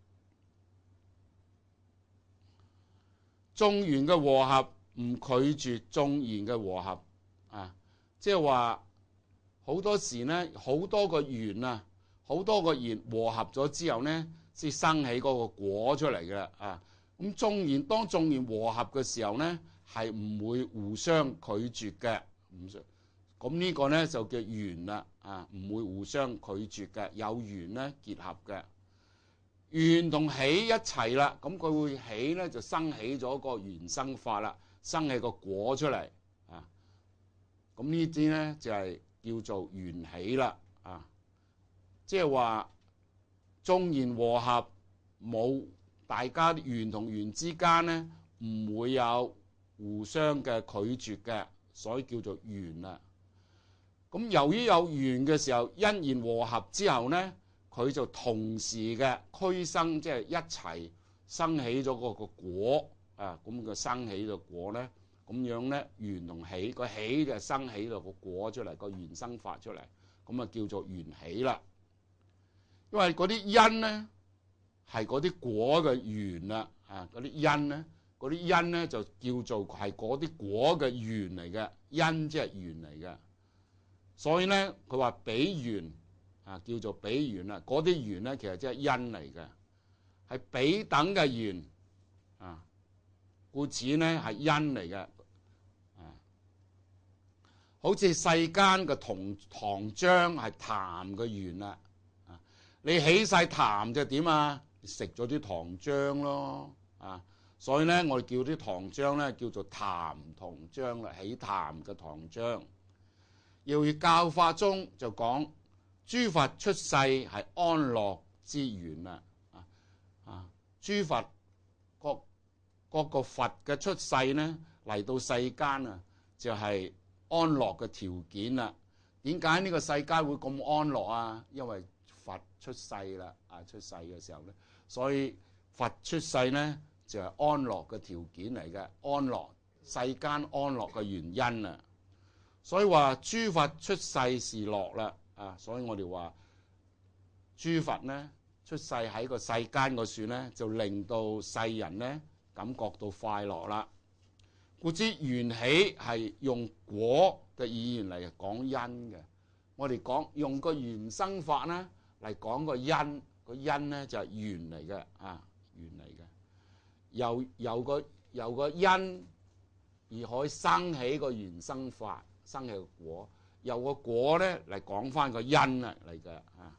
眾緣嘅和合唔拒絕眾緣嘅和合啊，即係話好多時咧，好多個緣啊，好多個緣和合咗之後咧，先生起嗰個果出嚟嘅啊。咁眾緣當眾緣和合嘅時候咧，係唔會互相拒絕嘅，唔相。咁呢個咧就叫緣啦，啊，唔會互相拒絕嘅，有緣咧結合嘅。緣同喜一齊啦，咁佢會喜咧就生起咗個緣生法啦，生起個果出嚟啊。咁呢啲咧就係叫做緣起啦，啊，即係話眾緣和合，冇大家緣同緣之間咧唔會有互相嘅拒絕嘅，所以叫做緣啦。咁由於有緣嘅時候，因緣和合之後咧，佢就同時嘅俱生，即係一齊生起咗個個果啊！咁個生起個果咧，咁樣咧緣同喜，個喜就生起咗個果出嚟，個緣生法出嚟，咁啊叫做緣起啦。因為嗰啲因咧係嗰啲果嘅緣啦，啊嗰啲因咧，嗰啲因咧就叫做係嗰啲果嘅緣嚟嘅，因即係緣嚟嘅。所以咧佢話比緣。啊，叫做比緣啦，嗰啲緣咧其實即係因嚟嘅，係比等嘅緣啊，故此咧係因嚟嘅啊。好似世間嘅糖糖漿係痰嘅緣啦，啊，你起晒痰就點啊？食咗啲糖漿咯，啊，所以咧我哋叫啲糖漿咧叫做痰糖漿啦，起痰嘅糖漿。要以教化中就講。諸佛出世係安樂之緣啦，啊啊！諸佛各各個佛嘅出世咧嚟到世間啊，就係安樂嘅條件啦。點解呢個世界會咁安樂啊？因為佛出世啦，啊出世嘅時候咧，所以佛出世咧就係安樂嘅條件嚟嘅，安樂世間安樂嘅原因啊。所以話諸佛出世是樂啦。啊，所以我哋話諸佛咧出世喺個世間個處咧，就令到世人咧感覺到快樂啦。故知緣起係用果嘅語言嚟講因嘅，我哋講用個緣生法咧嚟講個因，個因咧就係緣嚟嘅啊，緣嚟嘅。由由個由個因而可以生起個緣生法，生起個果。由個果咧嚟講翻個因啊嚟嘅啊，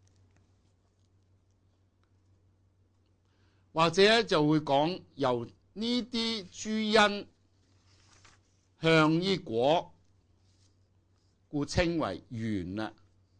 或者就會講由呢啲諸因向於果，故稱為緣啦。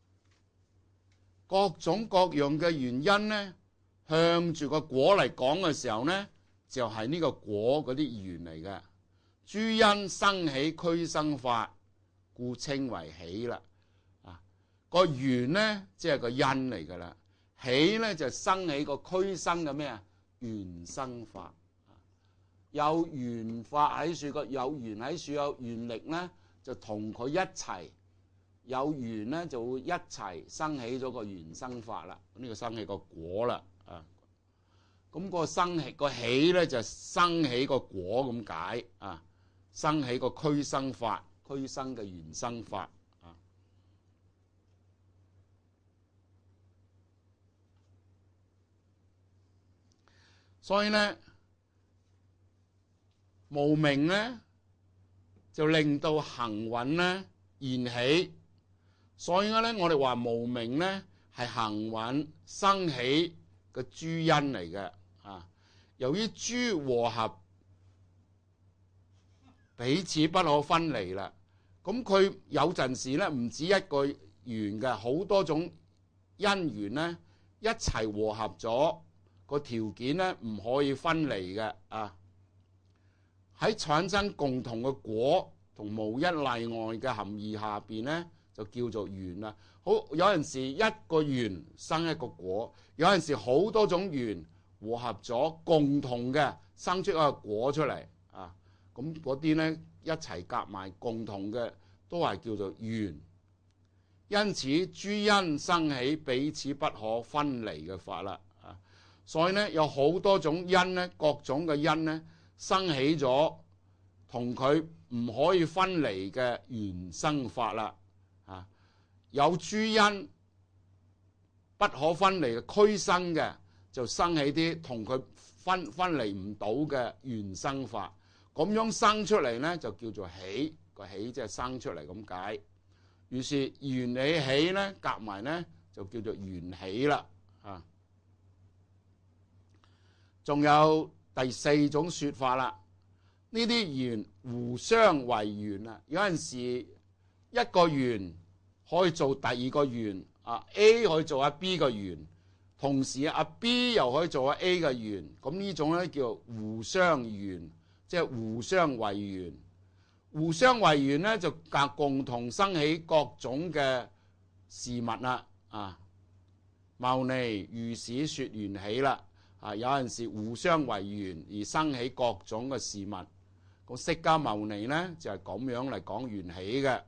各種各樣嘅原因咧，向住個果嚟講嘅時候咧，就係、是、呢個果嗰啲緣嚟嘅。諸因生起俱生法，故稱為喜啦，啊個緣咧即係個因嚟噶啦，喜咧就生起個俱生嘅咩啊緣生法，有緣法喺處，個有緣喺處有緣力咧就同佢一齊，有緣咧就會一齊生起咗個緣生法啦，呢、這個生起個果啦，啊咁、那個生起個喜咧就生起個果咁解啊，生起個俱生法。俱生嘅緣生法啊，所以咧無明呢，就令到行蘊呢現起，所以咧我哋話無明呢係行蘊生起嘅諸因嚟嘅啊。由於諸和合彼此不可分離啦，咁佢有陣時咧唔止一個緣嘅，好多種因緣咧一齊和合咗，個條件咧唔可以分離嘅啊。喺產生共同嘅果同無一例外嘅含義下邊咧，就叫做緣啦。好，有陣時一個緣生一個果，有陣時好多種緣和合咗，共同嘅生出一個果出嚟啊。咁嗰啲咧一齊夾埋共同嘅都係叫做緣。因此諸因生起彼此不可分離嘅法啦啊。所以咧有好多種因咧，各種嘅因咧生起咗同佢唔可以分離嘅緣生法啦啊。有諸因不可分離嘅俱生嘅，就生起啲同佢分分離唔到嘅緣生法。咁樣生出嚟咧就叫做起，個起即係生出嚟咁解。於是緣起起咧夾埋咧就叫做緣起啦啊。仲有第四種說法啦，呢啲緣互相為緣啊。有陣時一個緣可以做第二個緣啊 ，A 可以做阿 B 個緣，同時阿 B 又可以做阿 A 嘅緣，咁呢種咧叫互相緣。即係互相為緣，互相為緣咧就夾共同生起各種嘅事物啦啊。牟尼如是說緣起啦啊，有陣時互相為緣而生起各種嘅事物。咁釋迦牟尼咧就係咁樣嚟講緣起嘅。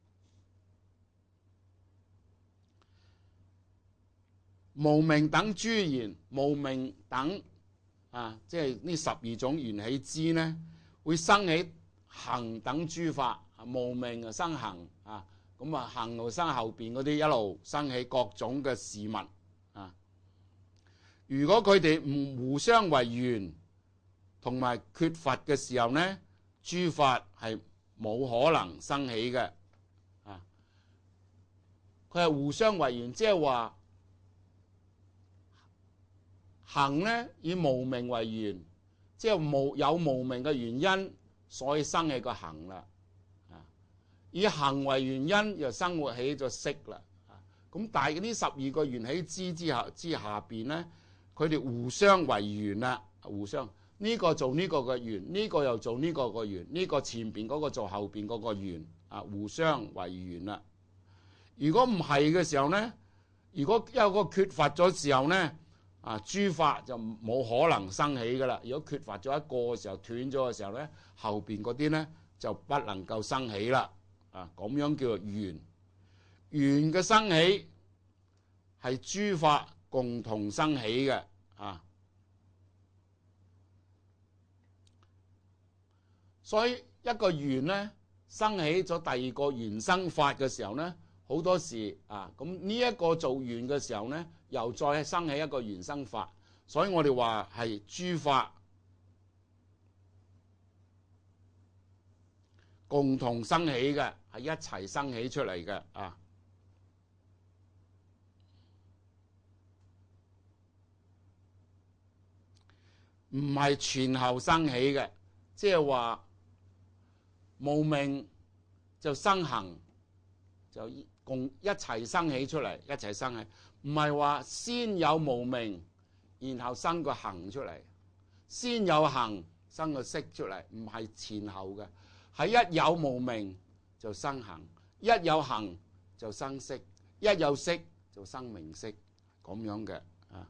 無明等諸緣，無明等。啊，即係呢十二種緣起支呢，會生起行等諸法，無明啊生行啊，咁啊行路生後邊嗰啲一路生起各種嘅事物啊。如果佢哋唔互相為緣，同埋缺乏嘅時候呢，諸法係冇可能生起嘅啊。佢係互相為緣，即係話。行呢以無明為緣，即係無有無明嘅原因，所以生起個行啦。啊，以行為原因又生活起咗識啦。啊，咁但係呢十二個緣起支之下之下邊咧，佢哋互相為緣啦，互相呢、這個做呢個嘅緣，呢、這個又做呢個嘅緣，呢、這個前邊嗰個做後邊嗰個緣，啊，互相為緣啦。如果唔係嘅時候咧，如果有個缺乏咗時候咧。啊，諸法就冇可能生起噶啦。如果缺乏咗一個嘅時候，斷咗嘅時候咧，後邊嗰啲咧就不能夠生起啦。啊，咁樣叫做緣。緣嘅生起係諸法共同生起嘅。啊，所以一個緣咧生起咗第二個緣生法嘅時候咧，好多時啊，咁呢一個做緣嘅時候咧。又再生起一個緣生法，所以我哋話係諸法共同生起嘅，係一齊生起出嚟嘅啊，唔係前後生起嘅，即係話無明就生行，就共一齊生起出嚟，一齊生起。唔係話先有無明，然後生個行出嚟，先有行生個識出嚟，唔係前後嘅，係一有無明就生行，一有行就生識，一有識就生名色，咁樣嘅啊。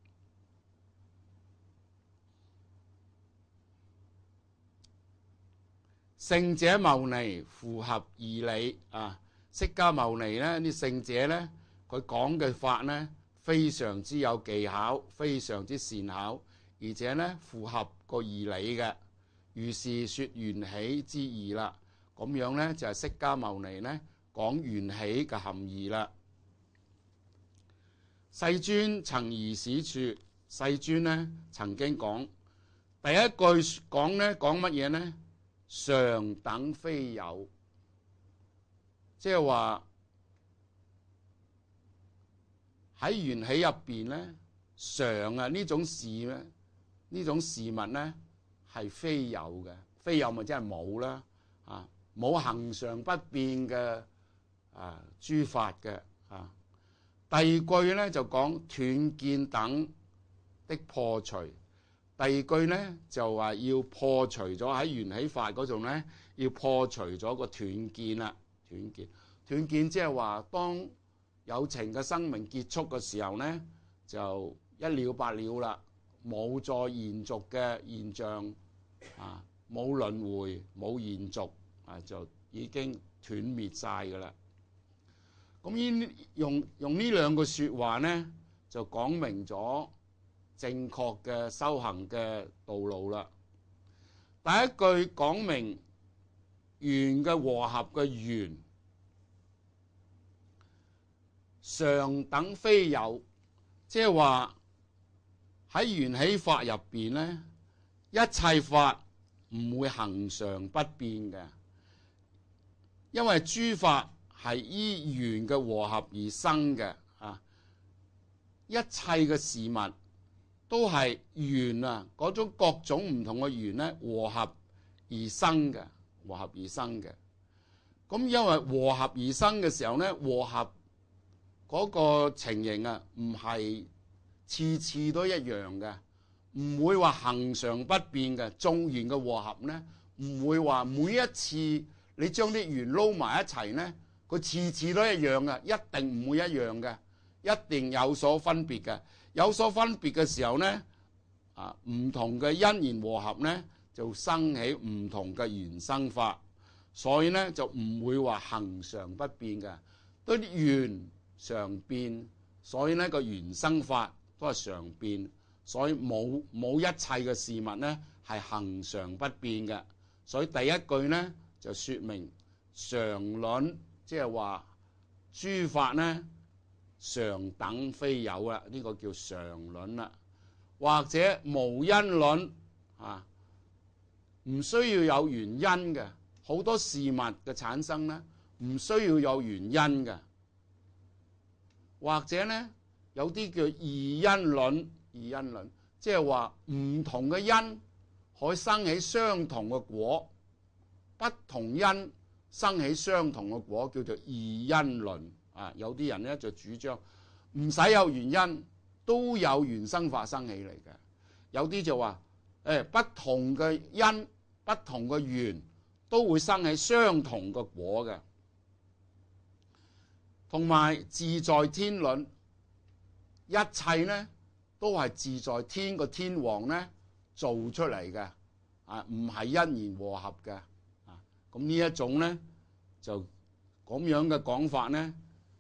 聖者牟尼符合義理啊！釋迦牟尼咧，啲聖者咧。佢講嘅法呢，非常之有技巧，非常之善巧，而且呢符合個義理嘅。如是說緣起之義啦，咁樣呢，就係釋迦牟尼呢講緣起嘅含義啦。世尊曾於此處，世尊呢曾經講第一句講咧講乜嘢咧？常等非有，即係話喺緣起入邊咧，常啊呢種事咧，呢種事物咧係非有嘅，非有咪即係冇啦，啊冇恆常不變嘅啊諸法嘅啊。第二句咧就講斷見等的破除。第二句咧就話要破除咗喺緣起法嗰種咧，要破除咗個斷見啦。斷見，斷見即係話當有情嘅生命結束嘅時候咧，就一了百了啦，冇再延續嘅現象啊，冇輪迴，冇延續啊，就已經斷滅晒噶啦。咁呢用用呢兩句説話咧，就講明咗正確嘅修行嘅道路啦。第一句講明緣嘅和合嘅緣，常等非有，即係話喺緣起法入邊咧，一切法唔會恆常不變嘅，因為諸法係依緣嘅和合而生嘅啊，一切嘅事物都係緣啊，嗰種各種唔同嘅緣咧和合而生嘅，和合而生嘅。咁因為和合而生嘅時候咧，和合嗰個情形啊，唔係次次都一樣嘅，唔會話恆常不變嘅。眾緣嘅和合咧，唔會話每一次你將啲緣撈埋一齊咧，佢次次都一樣嘅，一定唔會一樣嘅，一定有所分別嘅。有所分別嘅時候咧，啊唔同嘅因緣和合咧，就生起唔同嘅緣生法，所以咧就唔會話恆常不變嘅，都啲緣常變，所以咧個緣生法都係常變，所以冇冇一切嘅事物咧係恆常不變嘅。所以第一句咧就說明常論，即係話諸法咧常等非有啦，呢個叫常論啦。或者無因論啊，唔需要有原因嘅，好多事物嘅產生咧唔需要有原因嘅。或者咧有啲叫異因論，異因論即係話唔同嘅因可以生起相同嘅果，不同因生起相同嘅果，叫做異因論啊。有啲人咧就主張唔使有原因都有緣生法生起嚟嘅，有啲就話誒、哎、不同嘅因不同嘅緣都會生起相同嘅果嘅。同埋自在天論，一切咧都係自在天個天王咧做出嚟嘅，啊唔係因緣和合嘅，啊咁呢一種咧就咁樣嘅講法咧，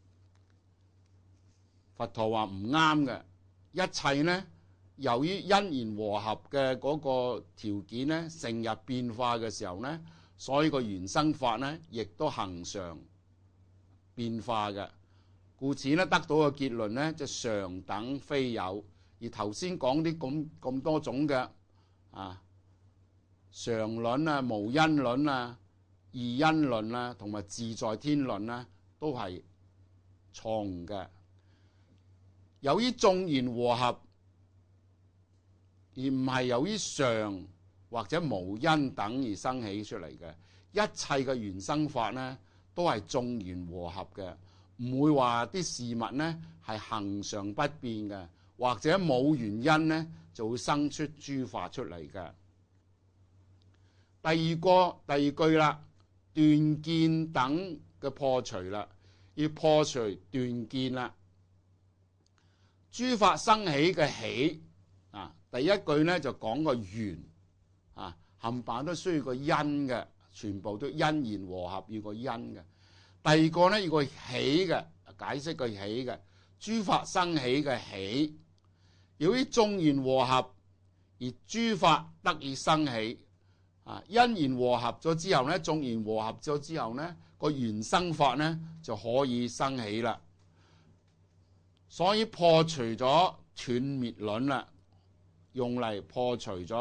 佛陀話唔啱嘅。一切咧由於因緣和合嘅嗰個條件咧成日變化嘅時候咧，所以個緣生法咧亦都恆常變化嘅，故此咧得到嘅結論咧就常等非有。而頭先講啲咁咁多種嘅啊常論啊、無因論啊、異因論啊同埋自在天論啊，都係錯誤嘅。由於眾緣和合，而唔係由於常或者無因等而生起出嚟嘅。一切嘅緣生法咧都係眾緣和合嘅，唔會話啲事物咧係恆常不變嘅，或者冇原因咧就會生出諸法出嚟嘅。第二個第二句啦，斷見等嘅破除啦，要破除斷見啦。諸法生起嘅起啊，第一句咧就講個緣啊，冚唪唥都需要個因嘅，全部都因緣和合要個因嘅。第二個咧要個起嘅，解釋個起嘅，諸法生起嘅起，由於眾緣和合而諸法得以生起啊，因緣和合咗之後咧，眾緣和合咗之後咧，個緣生法咧就可以生起啦。所以破除咗斷滅論啦，用嚟破除咗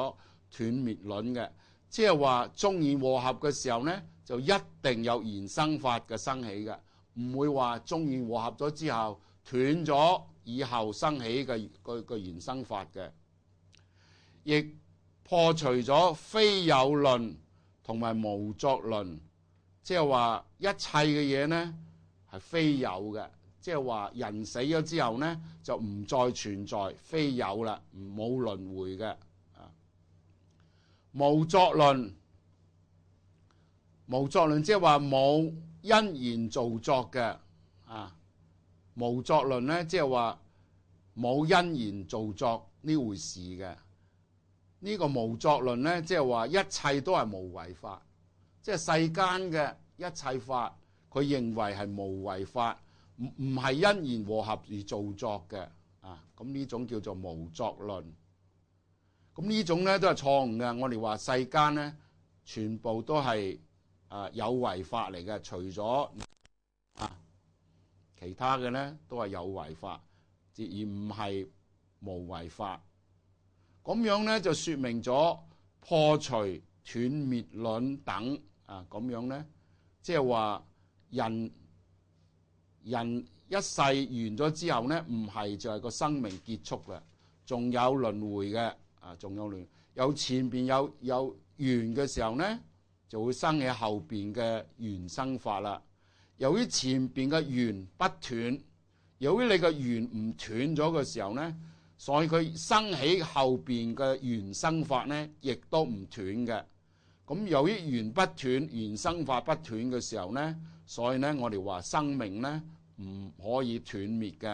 斷滅論嘅，即係話縱然和合嘅時候呢，就一定有原生法嘅生起嘅，唔會話縱然和合咗之後斷咗以後生起嘅個個原生法嘅，亦破除咗非有論同埋無作論，即係話一切嘅嘢呢係非有嘅，即係話人死咗之後呢就唔再存在，非有啦，冇輪迴嘅。無作論，無作論即係話冇因緣造作嘅啊。無作論呢，即係話冇因緣造作呢回事嘅。呢個無作論呢，即係話一切都係無為法，即係世間嘅一切法，佢認為係無為法，唔唔係因緣和合而造作嘅啊。咁呢種叫做無作論。咁呢種咧都係錯誤嘅。我哋話世間咧全部都係啊有為法嚟嘅，除咗啊其他嘅咧都係有為法，而唔係無為法。咁樣咧就說明咗破除斷滅論等啊。咁樣咧即係話人人一世完咗之後咧，唔係就係個生命結束嘅，仲有輪迴嘅。啊，仲有亂，有前邊有有緣嘅時候呢，就會生起後邊嘅緣生法啦。由於前邊嘅緣不斷，由於你嘅緣唔斷咗嘅時候呢，所以佢生起後邊嘅緣生法呢，亦都唔斷嘅。咁由於緣不斷，緣生法不斷嘅時候呢，所以呢，我哋話生命呢唔可以斷滅嘅，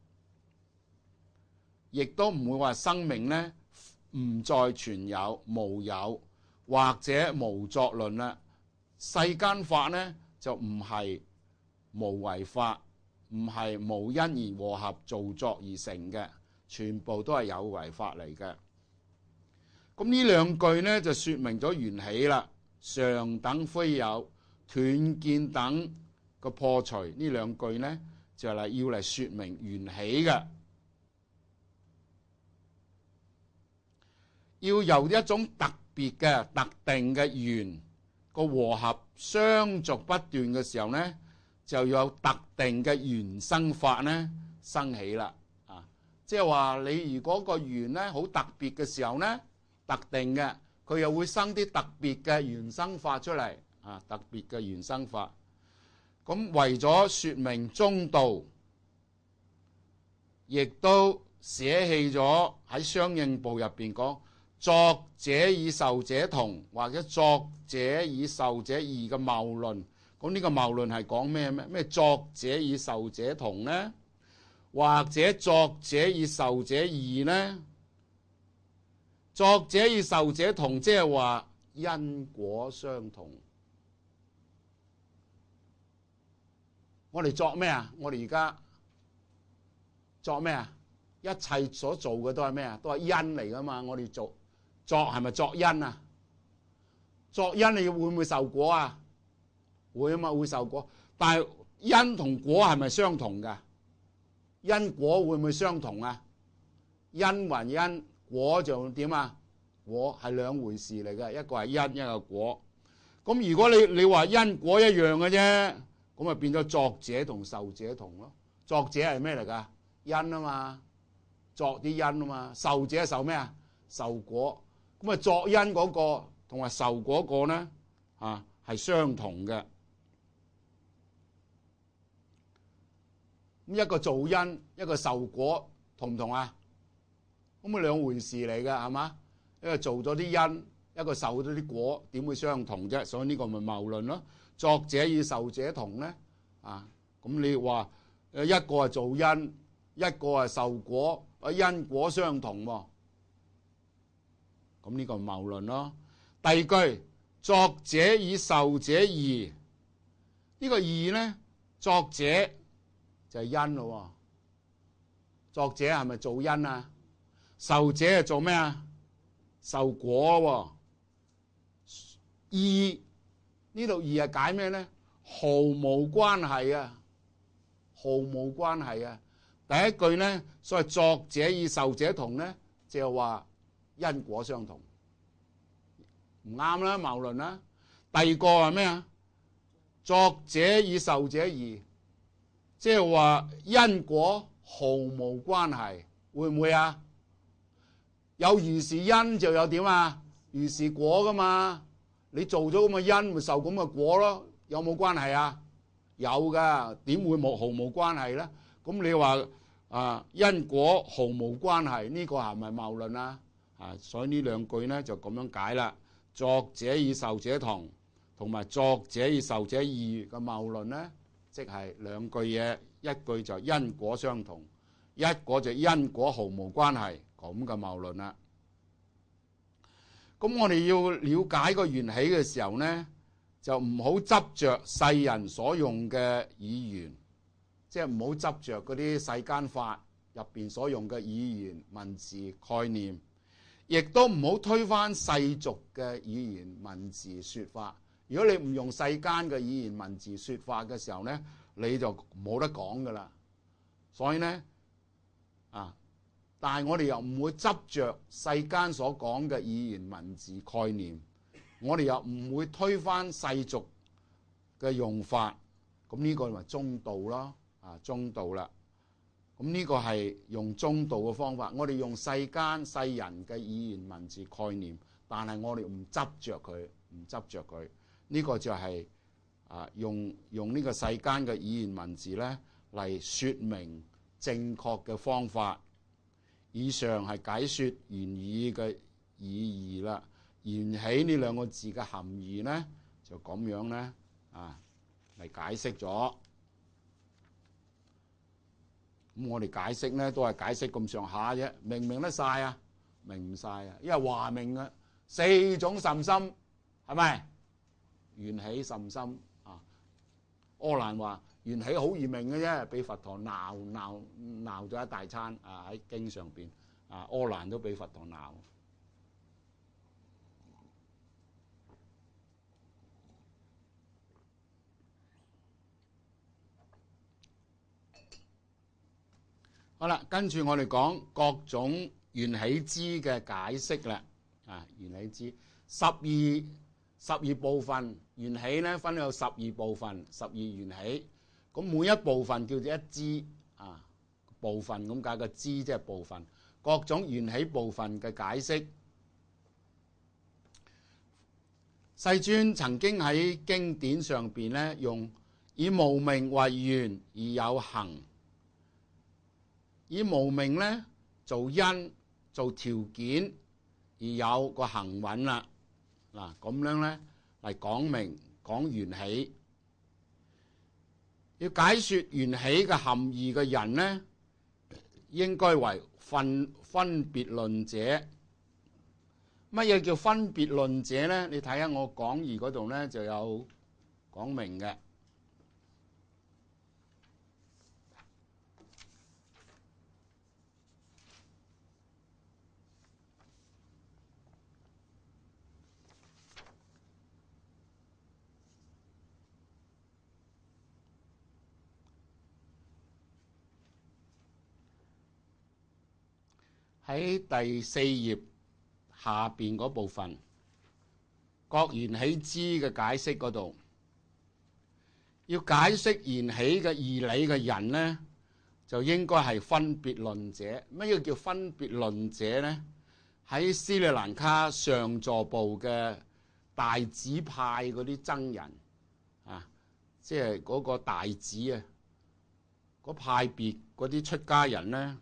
亦都唔會話生命呢唔再存有，無有或者無作論啦。世間法呢就唔係無為法，唔係無因而和合造作而成嘅，全部都係有為法嚟嘅。咁呢兩句呢就說明咗緣起啦，常等非有，斷見等個破除。呢兩句呢就係要嚟說明緣起嘅。要由一種特別嘅特定嘅緣個和合相續不斷嘅時候呢，就有特定嘅緣生法呢生起啦。啊，即係話你如果個緣呢好特別嘅時候呢，特定嘅佢又會生啲特別嘅緣生法出嚟。啊，特別嘅緣生法。咁為咗說明中道，亦都捨棄咗喺相應部入邊講。作者與受者同，或者作者與受者異嘅謬論。咁呢個謬論係講咩咩？咩作者與受者同呢？或者作者與受者異呢？作者與受者同，即係話因果相同。我哋作咩啊？我哋而家作咩啊？一切所做嘅都係咩啊？都係因嚟噶嘛？我哋做。作係咪作因啊？作因你會唔會受果啊？會啊嘛，會受果。但係因同果係咪相同㗎？因果會唔會相同啊？因還因，果就點啊？果係兩回事嚟嘅，一個係因，一個係果。咁如果你你話因果一樣嘅啫，咁咪變咗作者同受者同咯。作者係咩嚟㗎？因啊嘛，作啲因啊嘛。受者受咩啊？受果。咁啊，作因嗰個同埋受果個呢，啊係相同嘅。咁一個做因，一個受果，同唔同啊？咁啊兩回事嚟嘅，係嘛？一個做咗啲因，一個受咗啲果，點會相同啫？所以呢個咪謬論咯。作者與受者同呢，啊咁你話誒一個係做因，一個係受果，啊因果相同喎。咁呢個謬論咯。第二句，作者與受者異，呢個異呢，作者就係因咯。作者係咪做因啊？受者係做咩啊？受果。異呢度異係解咩呢？毫無關係啊，毫無關係啊。第一句呢，所謂作者與受者同呢，就係話因果相同。 唔啱啦，謬論啦。第二個係咩啊？作者與受者異，即係話因果毫無關係，會唔會啊？有如是因就有點啊？如是果噶嘛？你做咗咁嘅因，咪受咁嘅果咯？有冇關係啊？有噶，點會冇毫無關係咧？咁你話啊因果毫無關係，呢個係咪謬論啊？啊，所以呢兩句咧就咁樣解啦。作者與受者同，同埋作者與受者異嘅謬論咧，即係兩句嘢，一句就因果相同，一個就因果毫無關係，咁嘅謬論啦。咁我哋要了解個緣起嘅時候咧，就唔好執着世人所用嘅語言，即係唔好執着嗰啲世間法入邊所用嘅語言、文字、概念，亦都唔好推翻世俗嘅語言、文字、說法。如果你唔用世間嘅語言、文字、說法嘅時候咧，你就冇得講噶啦。所以咧，啊，但係我哋又唔會執着世間所講嘅語言、文字、概念。我哋又唔會推翻世俗嘅用法，咁呢個咪中道咯，啊中道啦。咁呢個係用中道嘅方法，我哋用世間世人嘅語言文字概念，但係我哋唔執着佢，唔執着佢。呢個就係啊用用呢個世間嘅語言文字咧嚟說明正確嘅方法。以上係解說緣起嘅意義啦。緣起呢兩個字嘅含義咧，就咁樣咧啊嚟解釋咗。咁我哋解釋咧都係解釋咁上下啫，明唔明得晒啊？明唔晒啊？因為話明啊，四種甚深，係咪？緣起甚深啊！柯蘭話緣起好易明嘅啫，俾佛陀鬧鬧鬧咗一大餐啊！喺經上邊啊，柯蘭都俾佛陀鬧。好啦，跟住我哋講各種緣起支嘅解釋啦。啊，緣起支十二十二部分緣起咧，分有十二部分，十二緣起。咁每一部分叫做一支啊，部分咁解，個支即係部分。各種緣起部分嘅解釋，世尊曾經喺經典上邊咧，用以無明為緣而有行。以無明咧做因做條件而有個行蘊啦，嗱咁樣咧嚟講明講緣起。要解說緣起嘅含義嘅人咧，應該為分分別論者。乜嘢叫分別論者咧？你睇下我講義嗰度咧就有講明嘅。喺第四頁下邊嗰部分，各緣起支嘅解釋嗰度，要解釋緣起嘅義理嘅人呢，就應該係分別論者。乜嘢叫分別論者呢？喺斯里蘭卡上座部嘅大寺派嗰啲僧人啊，即係嗰個大寺啊，嗰派別嗰啲出家人呢，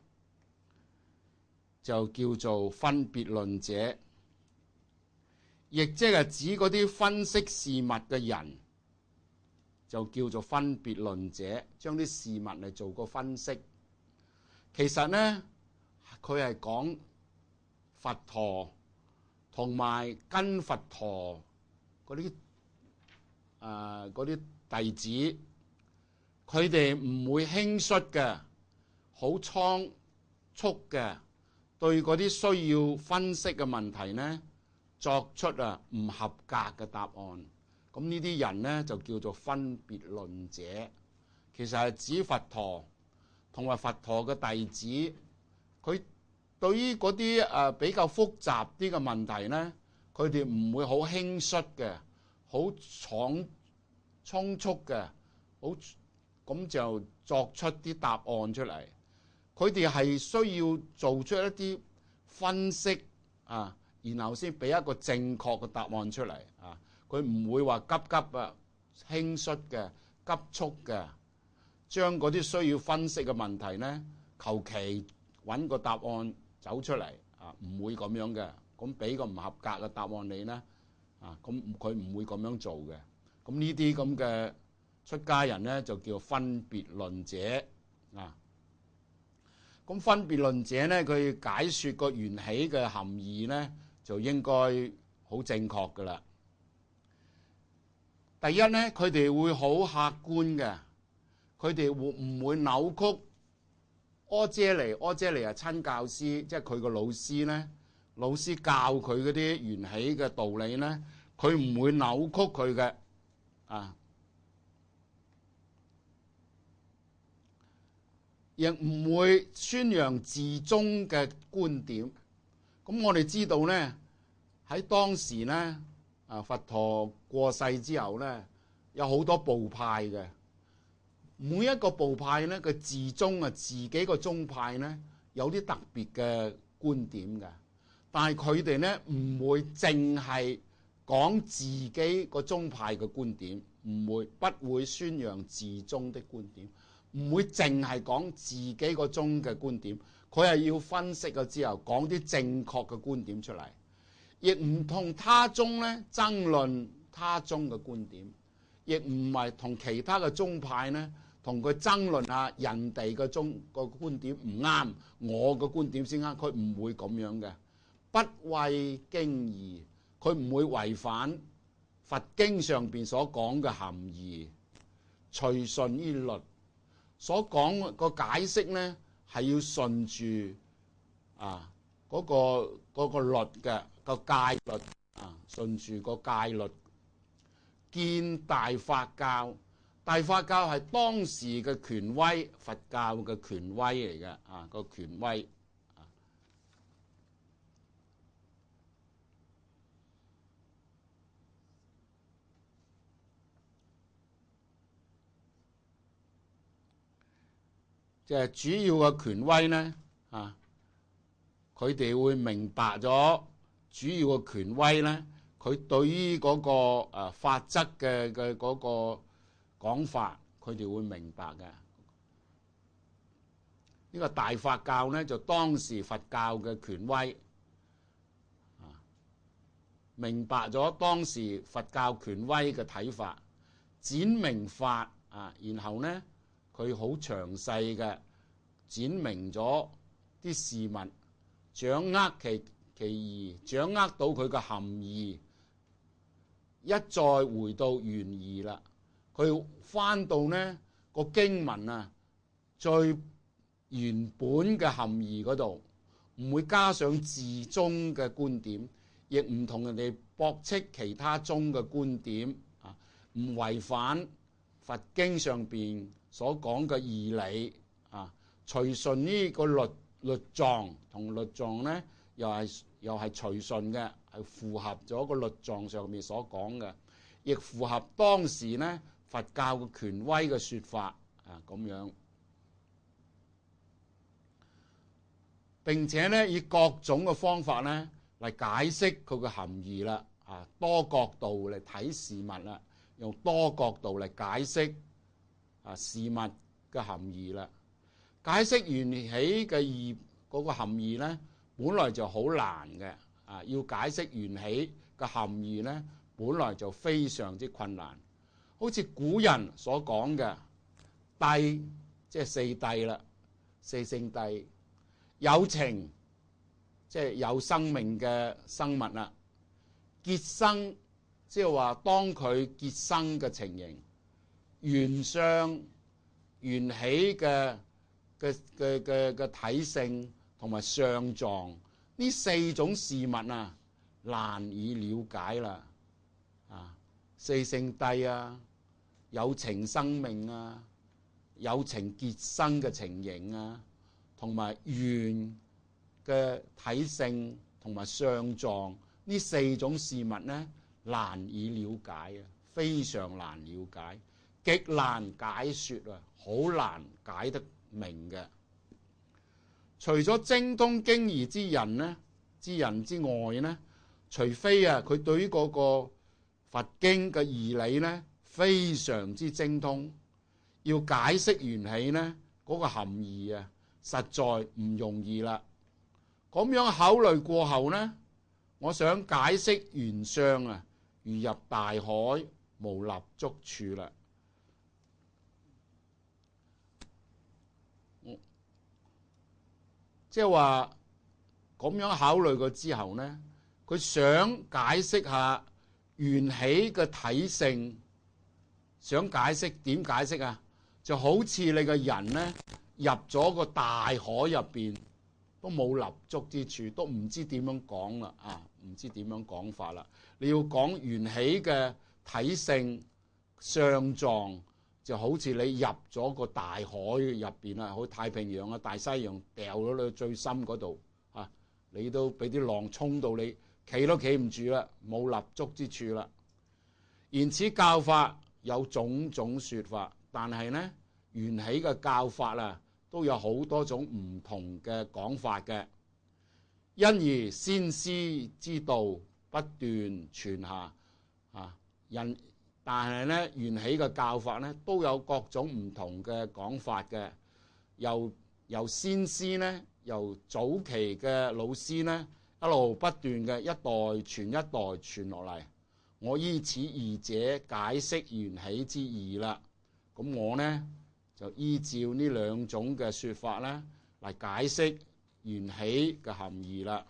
就叫做分別論者，亦即係指嗰啲分析事物嘅人，就叫做分別論者，將啲事物嚟做個分析。其實呢，佢係講佛陀同埋跟佛陀嗰啲誒嗰啲弟子，佢哋唔會輕率嘅，好倉促嘅，對嗰啲需要分析嘅問題呢，作出啊唔合格嘅答案。咁呢啲人呢，就叫做分別論者。其實係指佛陀同埋佛陀嘅弟子，佢對於嗰啲誒比較複雜啲嘅問題呢， 佢哋唔會好輕率嘅，好倉匆促嘅，好咁就作出啲答案出嚟。佢哋係需要做出一啲分析啊，然後先俾一個正確嘅答案出嚟啊。佢唔會話急急啊、輕率嘅、急促嘅，將嗰啲需要分析嘅問題呢，求其揾個答案走出嚟啊，唔會咁樣嘅。咁俾個唔合格嘅答案你呢，啊，咁佢唔會咁樣做嘅。咁呢啲咁嘅出家人呢，就叫分別論者啊。咁分別論者呢，佢解説個緣起嘅含義呢，就應該好正確㗎啦。第一呢，佢哋會好客觀嘅，佢哋會唔會扭曲阿闍黎？阿闍黎係親教師，即係佢個老師呢，老師教佢嗰啲緣起嘅道理呢，佢唔會扭曲佢嘅啊。亦唔會宣揚自宗嘅觀點。咁我哋知道呢，喺當時呢，啊佛陀過世之後呢，有好多部派嘅。每一個部派呢，佢自宗啊，自己個宗派呢，有啲特別嘅觀點嘅。但係佢哋呢，唔會淨係講自己個宗派嘅觀點，唔會不會宣揚自宗的觀點。唔會淨係講自己個宗嘅觀點，佢係要分析咗之後講啲正確嘅觀點出嚟，亦唔同他宗咧爭論他宗嘅觀點，亦唔係同其他嘅宗派呢同佢爭論下人哋嘅宗個觀點唔啱，我嘅觀點先啱，佢唔會咁樣嘅，不畏經義，佢唔會違反佛經上邊所講嘅含義，隨順於律。所講個解釋呢，係要順住啊嗰、那個那個律嘅個戒律啊，順住個戒律。見大法教，大法教係當時嘅權威，佛教嘅權威嚟嘅啊，個權威啊，即係主要嘅權威呢，啊，佢哋會明白咗主要嘅權威呢，佢對於嗰個誒法則嘅嘅嗰個講法，佢哋會明白嘅。呢個大法教呢，就當時佛教嘅權威，啊，明白咗當時佛教權威嘅睇法，展明法啊，然後呢，佢好詳細嘅展明咗啲事物，掌握其其義，掌握到佢嘅含義，一再回到原義啦。佢翻到呢個經文啊，最原本嘅含義嗰度，唔會加上自宗嘅觀點，亦唔同人哋駁斥其他宗嘅觀點啊，唔違反佛經上邊所講嘅義理啊，隨順呢個律律藏，同律藏呢又係又係隨順嘅，係符合咗個律藏上面所講嘅，亦符合當時呢佛教嘅權威嘅說法啊，咁樣，並且呢以各種嘅方法呢嚟解釋佢嘅含義啦，啊，多角度嚟睇事物啦，用多角度嚟解釋啊事物嘅含義啦。解釋緣起嘅義嗰個含義呢，本來就好難嘅，啊，要解釋緣起嘅含義呢，本來就非常之困難。好似古人所講嘅諦，即係四諦啦，四聖諦，有情，即係有生命嘅生物啦，結生，即係話當佢結生嘅情形，緣相，緣起嘅嘅嘅嘅嘅體性同埋相狀，呢四種事物啊，難以了解啦。啊，四聖諦啊，有情生命啊，有情結生嘅情形啊，同埋緣嘅體性同埋相狀呢四種事物呢，難以了解啊，非常難了解，極難解說啊，好難解得明嘅。除咗精通經義之人呢，之人之外呢，除非啊佢對於嗰個佛經嘅義理呢非常之精通，要解釋緣起呢嗰個含義啊，實在唔容易啦。咁樣考慮過後呢，我想解釋緣相啊，如入大海，無立足處啦。即係話咁樣考慮過之後呢，佢想解釋下緣起嘅體性，想解釋點解釋啊？就好似你個人呢，入咗個大海入邊，都冇立足之處，都唔知點樣講啦啊！唔知點樣講法啦。你要講緣起嘅體性相狀，就好似你入咗個大海入邊啦，好似太平洋啊、大西洋掉咗你最深嗰度啊，你都俾啲浪沖到你企都企唔住啦，冇立足之處啦。言此教法有種種說法，但係呢緣起嘅教法啊，都有好多種唔同嘅講法嘅。因而先師之道不斷傳下啊，人但係咧緣起嘅教法咧都有各種唔同嘅講法嘅。由由先師咧，由早期嘅老師咧一路不斷嘅一代傳一代傳落嚟。我依此義者解釋緣起之義啦。咁我呢，就依照呢兩種嘅說法咧嚟解釋緣起嘅含義啦。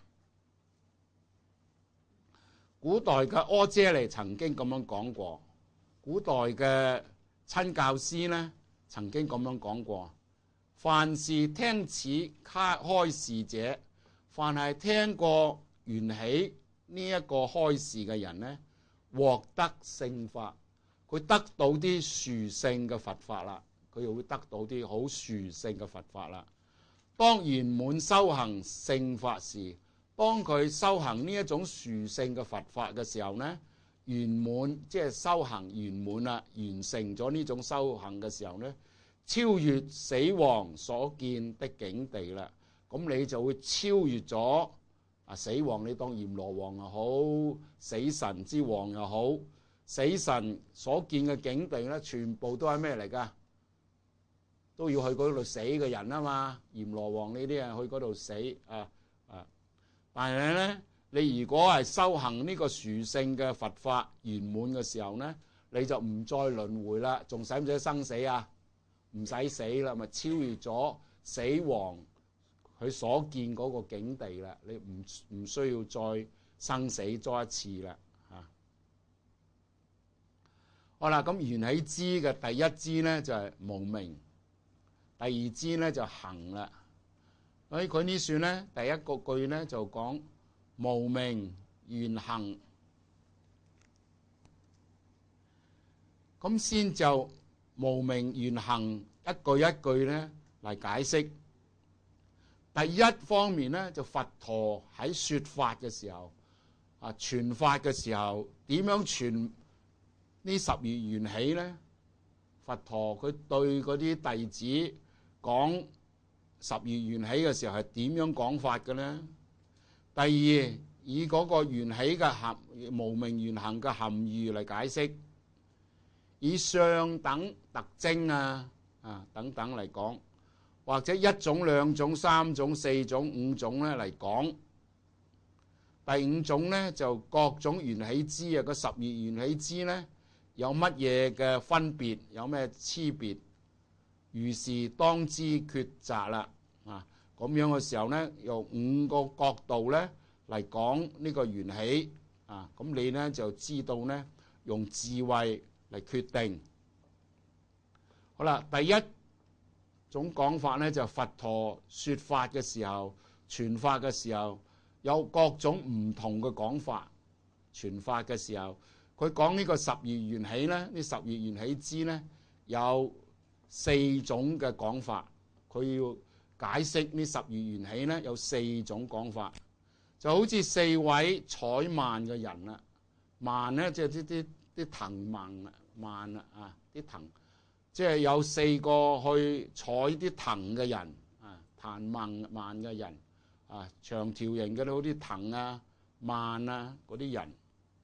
古代嘅阿闍黎曾經咁樣講過，古代嘅親教師呢曾經咁樣講過：凡是聽此開示者，凡係聽過緣起呢一個開示嘅人呢，獲得聖法，佢得到啲殊勝嘅佛法啦，佢又會得到啲好殊勝嘅佛法啦。當圓滿修行聖法時，當佢修行呢一種殊勝嘅佛法嘅時候呢，圓滿即係修行圓滿啦，完成咗呢種修行嘅時候呢，超越死亡所見的境地啦。咁你就會超越咗啊死亡，你當閻羅王又好，死神之王又好，死神所見嘅境地咧，全部都係咩嚟㗎？都要去嗰度死嘅人啊嘛，閻羅王呢啲人去嗰度死啊啊！但係咧，你如果係修行呢個殊勝嘅佛法圓滿嘅時候咧，你就唔再輪迴啦，仲使唔使生死啊？唔使死啦，咪超越咗死亡佢所見嗰個境地啦，你唔唔需要再生死再一次啦嚇。好啦，咁緣起支嘅第一支咧就係無明。第二支咧就行啦，所以佢呢算咧第一個句咧就講無明緣行，咁先就無明緣行一句一句咧嚟解釋。第一方面咧就佛陀喺說法嘅時候啊，傳法嘅時候點樣傳呢十二緣起咧？佛陀佢對嗰啲弟子講十二緣起嘅時候係點樣講法嘅呢？第二，以嗰個緣起嘅含無明緣行嘅含義嚟解釋，以相等特徵啊啊等等嚟講，或者一種兩種三種四種五種咧嚟講。第五種咧就各種緣起支啊，個十二緣起支咧有乜嘢嘅分別，有咩差別？如是當知抉擇啦，啊咁樣嘅時候咧，用五個角度咧嚟講呢個緣起，啊咁你咧就知道咧用智慧嚟決定。好啦，第一種講法咧就佛陀說法嘅時候，傳法嘅時候有各種唔同嘅講法。傳法嘅時候，佢講呢個十二緣起咧，呢十二緣起支咧有四種嘅講法，佢要解釋呢十二緣起咧有四種講法， 就好似四位採蔓嘅人啦，蔓咧即係啲啲啲藤蔓啊，蔓啊啊啲藤，即係有四個去採啲藤嘅人啊，彈蔓蔓嘅人啊，長條形嘅好啲藤啊、蔓啊嗰啲人。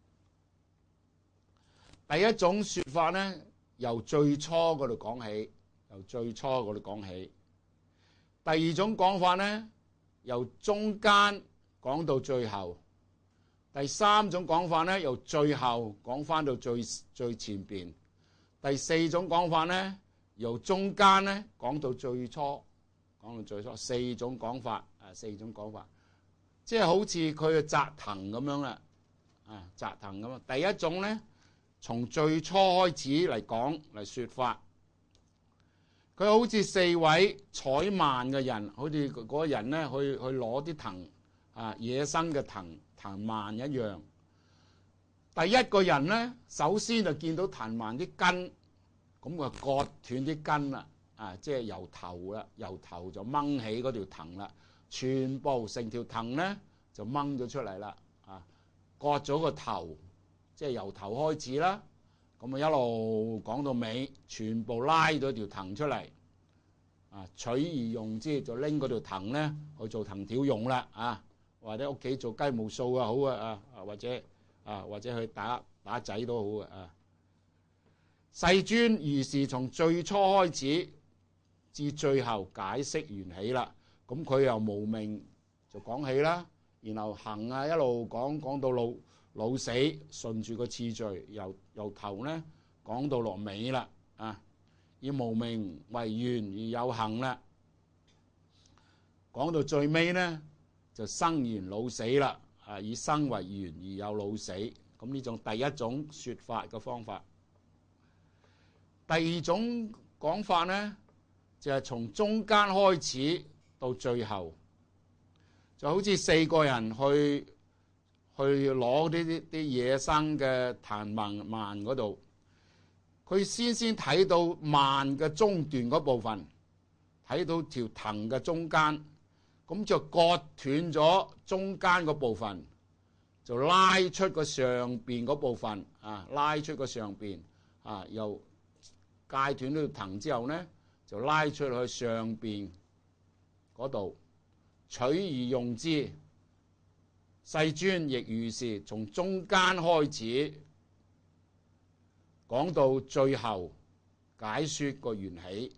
第一種說法咧，由最初嗰度講起，由最初嗰度講起。第二種講法咧，由中間講到最後。第三種講法咧，由最後講翻到最最前邊。第四種講法咧，由中間咧講到最初，講到最初。四種講法啊，四種講法，即係好似佢嘅紮藤咁樣啦，啊紮藤咁啊。第一種咧，從最初開始嚟講嚟說法，佢好似四位採蔓嘅人，好似嗰個人咧去去攞啲藤啊，野生嘅藤藤蔓一樣。第一個人咧，首先就見到藤蔓啲根，咁佢割斷啲根啦，啊，即係由頭啦，由頭就掹起嗰條藤啦，全部成條藤咧就掹咗出嚟啦，啊，割咗個頭。即係由頭開始啦，咁啊一路講到尾，全部拉咗條藤出嚟，啊取而用之，就拎嗰條藤咧去做藤條用啦，啊或者屋企做雞毛掃啊好啊，啊或者啊或者去打打仔都好啊。世尊如是從最初開始至最後解釋緣起啦，咁佢由無明就講起啦，然後行啊一路講講到老。老死順住個次序，由由頭咧講到落尾啦，啊！以無明為緣而有行啦，講到最尾咧就生緣老死啦，啊！以生為緣而有老死，咁呢種第一種說法嘅方法。第二種講法咧就係、是、從中間開始到最後，就好似四個人去。去攞啲啲啲野生嘅藤蔓蔓嗰度，佢先先睇到蔓嘅中段嗰部分，睇到條藤嘅中間，咁就割斷咗中間嗰部分，就拉出個上邊嗰部分啊，拉出個上邊啊，又界斷咗條藤之後咧，就拉出去上邊嗰度，取而用之。世尊亦如是，從中間開始講到最後解說個緣起。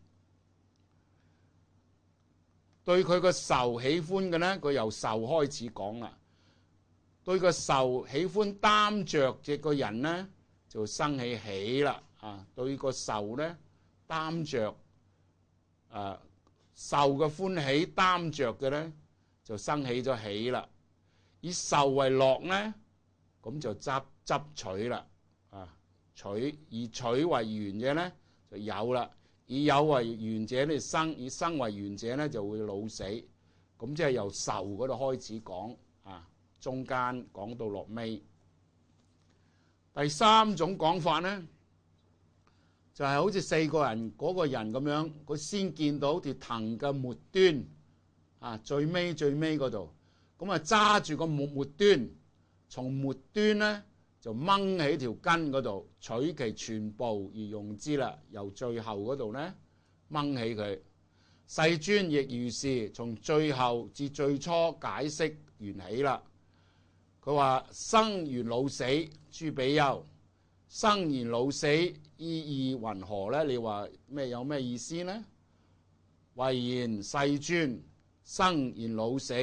對佢個受喜歡嘅呢，佢由受開始講啦。對個受喜歡擔着嘅個人呢，就生起喜啦。啊，對個受呢擔着啊受嘅歡喜擔着嘅呢，就生起咗喜啦。以受為樂咧，咁就執執取啦，啊取以取為緣嘅咧就有啦，以有為緣者咧生，以生為緣者咧就會老死，咁即係由受嗰度開始講，啊中間講到落尾。第三種講法咧，就係、是、好似四個人嗰、那個人咁樣，佢先見到條藤嘅末端，啊最尾最尾嗰度。咁啊，揸住個末末端，從末端咧就掹起條根嗰度，取其全部而用之啦。由最後嗰度咧掹起佢。世尊亦如是，從最後至最初解釋緣起啦。佢話生緣老死，諸比丘，生緣老死意義云何咧？你話咩有咩意思呢？謂言世尊，生緣老死。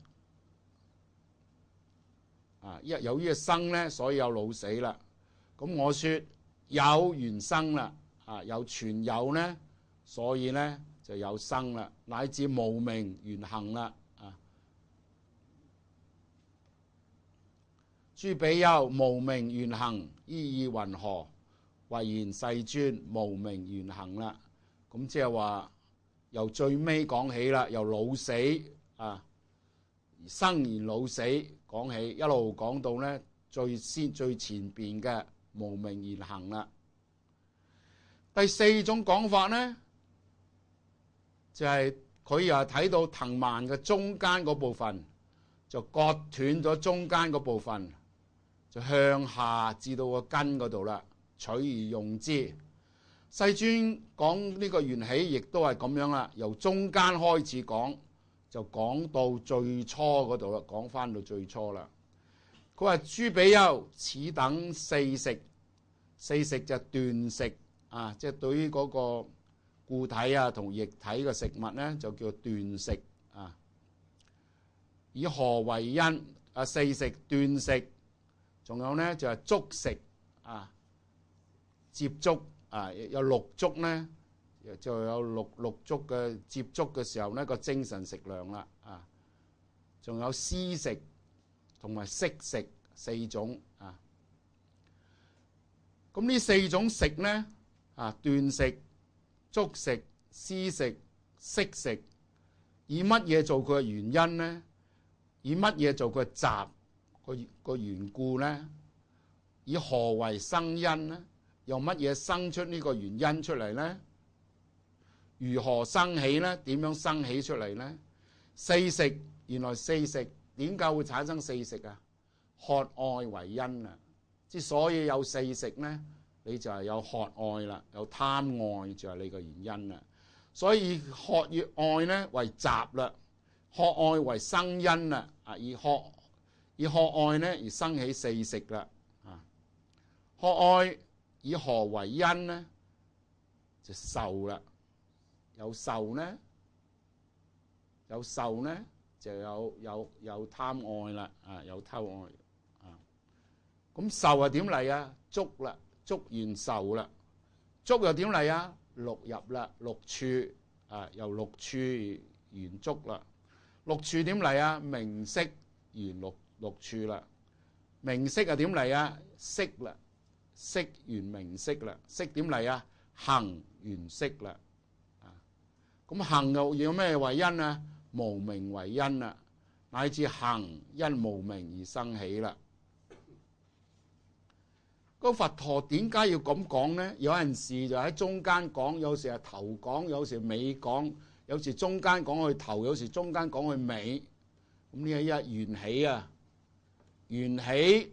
啊！一有呢個生咧，所以有老死啦。咁我說有緣生啦，啊有存有咧，所以咧就有生啦，乃至無明緣行啦。啊，諸比丘，無明緣行意義云何？謂言世尊，無明緣行啦。咁即係話由最尾講起啦，由老死啊，生緣老死。講起一路講到咧最先最前邊嘅無明緣行啦。第四種講法咧，就係佢又係睇到藤蔓嘅中間嗰部分， 就割斷咗中間嗰部分，就向下至到個根嗰度啦，取而用之。世尊講呢個緣起，亦都係咁樣啦，由中間開始講，就講到最初嗰度啦，講翻到最初啦。佢話諸比丘，此等四食，四食就斷食啊，即係對於嗰個固體啊同液體嘅食物咧，就叫斷食啊。以何為因？啊，四食斷食，仲有咧就係觸食啊，接觸啊，有六觸咧，就有六六觸嘅接觸嘅時候咧，個精神食糧啦啊，仲有思食同埋識食四種啊。咁呢四種食咧啊，斷食、觸食、思食、識食，以乜嘢做佢嘅原因咧？以乜嘢做佢集個個緣故咧？以何為生因咧？用乜嘢生出呢個原因出嚟咧？如何生起咧？點樣生起出嚟咧？四食，原來四食點解會產生四食啊？渴愛為因啊！之所以有四食咧，你就係有渴愛啦，有貪愛就係你個原因啦。所以渴與愛咧為集啦。渴愛為生因啦，啊，以渴以渴愛咧而生起四食啦，啊，渴愛以何為因咧？就受啦，有受咧，有受咧就有有有貪愛啦，啊，有偷愛，啊，咁受係點嚟啊？觸啦，觸完受啦，觸又點嚟啊？六入啦，六處啊，由六處緣觸啦。六處點嚟啊？名色緣六六處啦。名色啊點嚟啊？色啦，色緣名色啦。色點嚟啊？行緣色啦。啊，咁行又要咩為因啊？無明為因啦，乃至行因無明而生起啦。個佛陀點解要咁講咧？有陣時就喺中間講，有時係頭講，有時尾講。有時中間講去頭，有時中間講去尾。咁呢一一緣起啊，緣起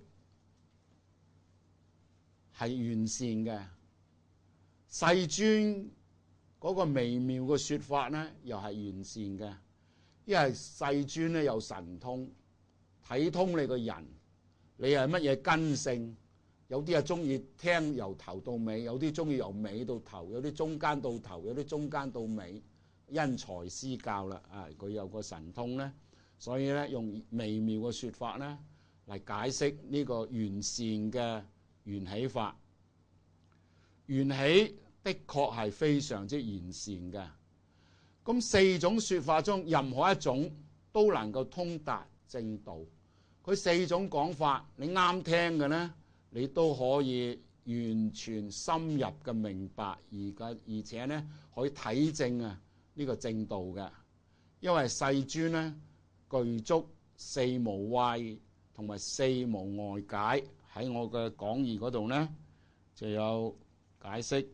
係完善嘅。世尊嗰個微妙嘅說法咧，又係完善嘅。因為世尊咧有神通，睇通你個人，你係乜嘢根性。有啲係中意聽由頭到尾，有啲中意由尾到頭，有啲中間到頭，有啲中間到尾。因材施教啦，啊，佢有個神通咧，所以咧用微妙嘅說法咧嚟解釋呢個完善嘅緣起法。緣起的確係非常之完善嘅。咁四種說法中，任何一種都能夠通達正道。佢四種講法，你啱聽嘅咧，你都可以完全深入嘅明白，而嘅而且咧可以體證啊。呢個正道嘅，因為世尊咧具足四無畏同埋四無礙解，喺我嘅講義嗰度咧就有解釋，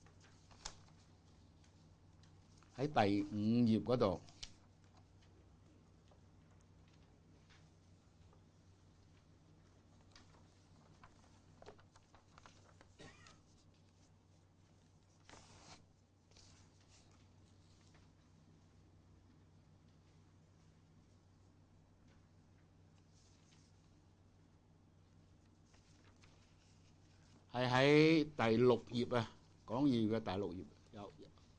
喺第五頁嗰度。係喺第六頁啊，講義嘅第六頁有，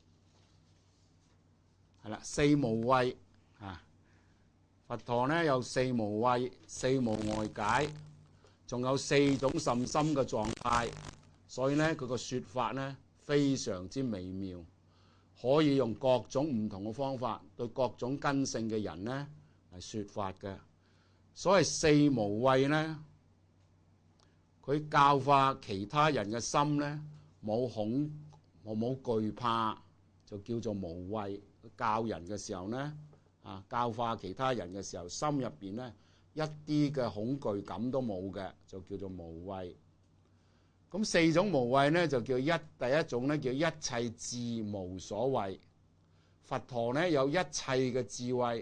係啦，四無畏啊，佛陀咧有四無畏、四無礙解，仲有四種甚深嘅狀態，所以咧佢個說法咧非常之微妙，可以用各種唔同嘅方法對各種根性嘅人咧嚟說法嘅。所謂四無畏咧，佢教化其他人嘅心咧，冇恐，冇冇懼怕，就叫做無畏。教人嘅時候咧，啊教化其他人嘅時候，心入邊咧一啲嘅恐懼感都冇嘅，就叫做無畏。咁四種無畏咧，就叫一第一種咧叫一切智無所畏。佛陀咧有一切嘅智慧，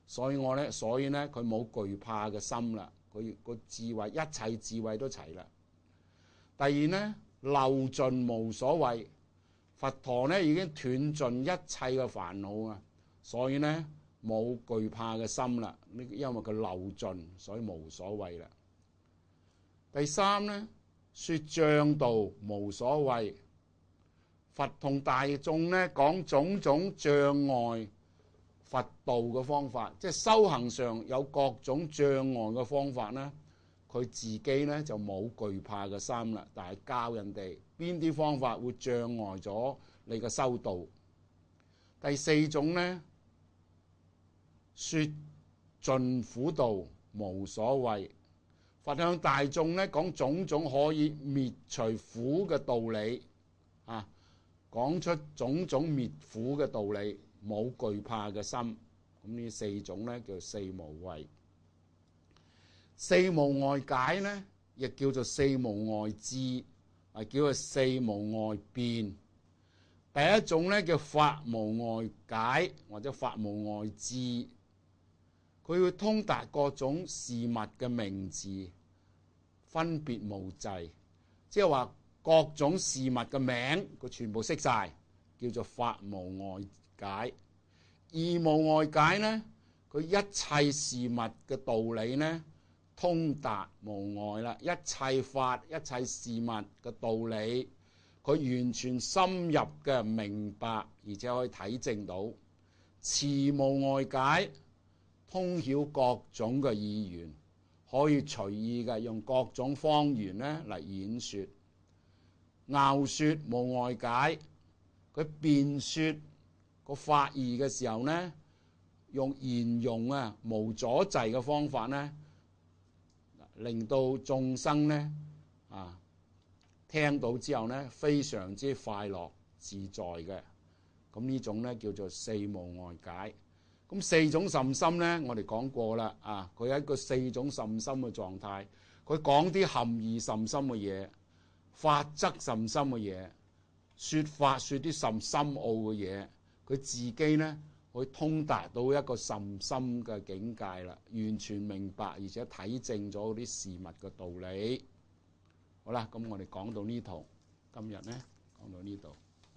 所以我咧，所以咧佢冇懼怕嘅心啦。佢個智慧，一切智慧都齊啦。第二咧，漏盡無所謂，佛陀咧已經斷盡一切嘅煩惱啊，所以咧冇懼怕嘅心啦。呢因為佢漏盡，所以無所謂啦。第三咧，說障道無所謂，佛同大眾咧講種種障礙佛道嘅方法，即係修行上有各種障礙嘅方法咧，佢自己咧就冇懼怕嘅心啦。但係教人哋邊啲方法會障礙咗你嘅修道。第四種咧，說盡苦道無所謂，佛向大眾咧講種種可以滅除苦嘅道理啊，講出種種滅苦嘅道理，冇懼怕嘅心。咁呢四種咧叫四無畏。四無礙解咧，亦叫做四無礙智，啊叫做四無礙辯。第一種咧叫法無礙解或者法無礙智，佢會通達各種事物嘅名字，分別無際，即係話各種事物嘅名佢全部識晒，叫做法無礙解。二無礙解呢，佢一切事物嘅道理呢通達無礙啦，一切法一切事物嘅道理佢完全深入嘅明白，而且可以體證到。慈無礙解，通曉各種嘅意願，可以隨意嘅用各種方言咧嚟演說。樂說無礙解，佢辯說個法義嘅時候呢，用言容啊無阻滯嘅方法呢，令到眾生呢啊聽到之後呢非常之快樂自在嘅。咁呢種呢叫做四無礙解。咁四種甚深呢，我哋講過啦啊，佢係一個四種甚深嘅狀態。佢講啲含義甚深嘅嘢，法則甚深嘅嘢，說法說啲甚深奧嘅嘢，佢自己呢會通達到一個甚深嘅境界啦，完全明白而且體證咗啲事物嘅道理。好啦，咁我哋講到呢度，今日呢講到呢度。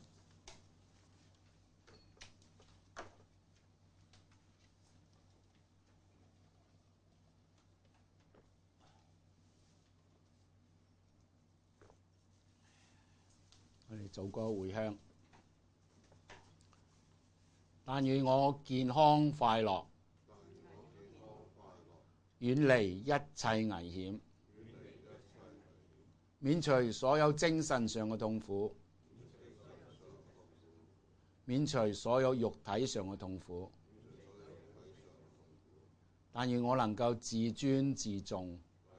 我哋做個回向。但願我健康快樂，遠離一切危險，免除所有精神上嘅痛苦，免除所有肉體上嘅痛苦。但願我能夠自尊自重，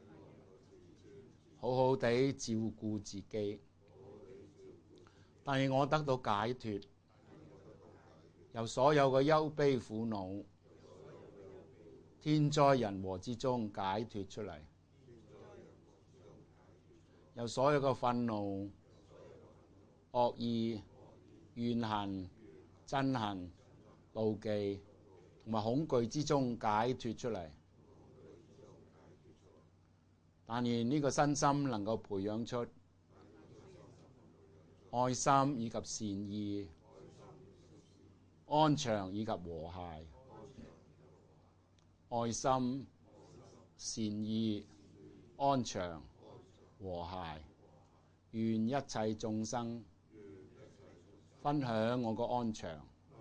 好好地照顧自己。但願我得到解脫，由所有嘅憂悲苦惱、天災人禍之中解脫出嚟，由所有嘅憤怒、惡意、怨恨、憎恨、妒忌同埋恐懼之中解脫出嚟。但願呢個身心能夠培養出愛心以及善意、安詳以及和諧。愛心、善意、安詳、和諧，願一切眾生分享我個安詳，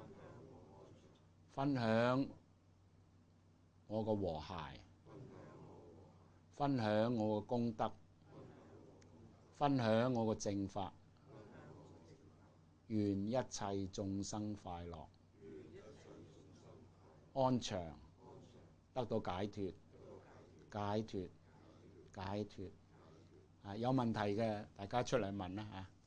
分享我個和諧，分享我個功德，分享我個正法。願一切眾生快樂、安詳，得到解脫、解脫、解脫。啊，有問題嘅大家出嚟問啦嚇。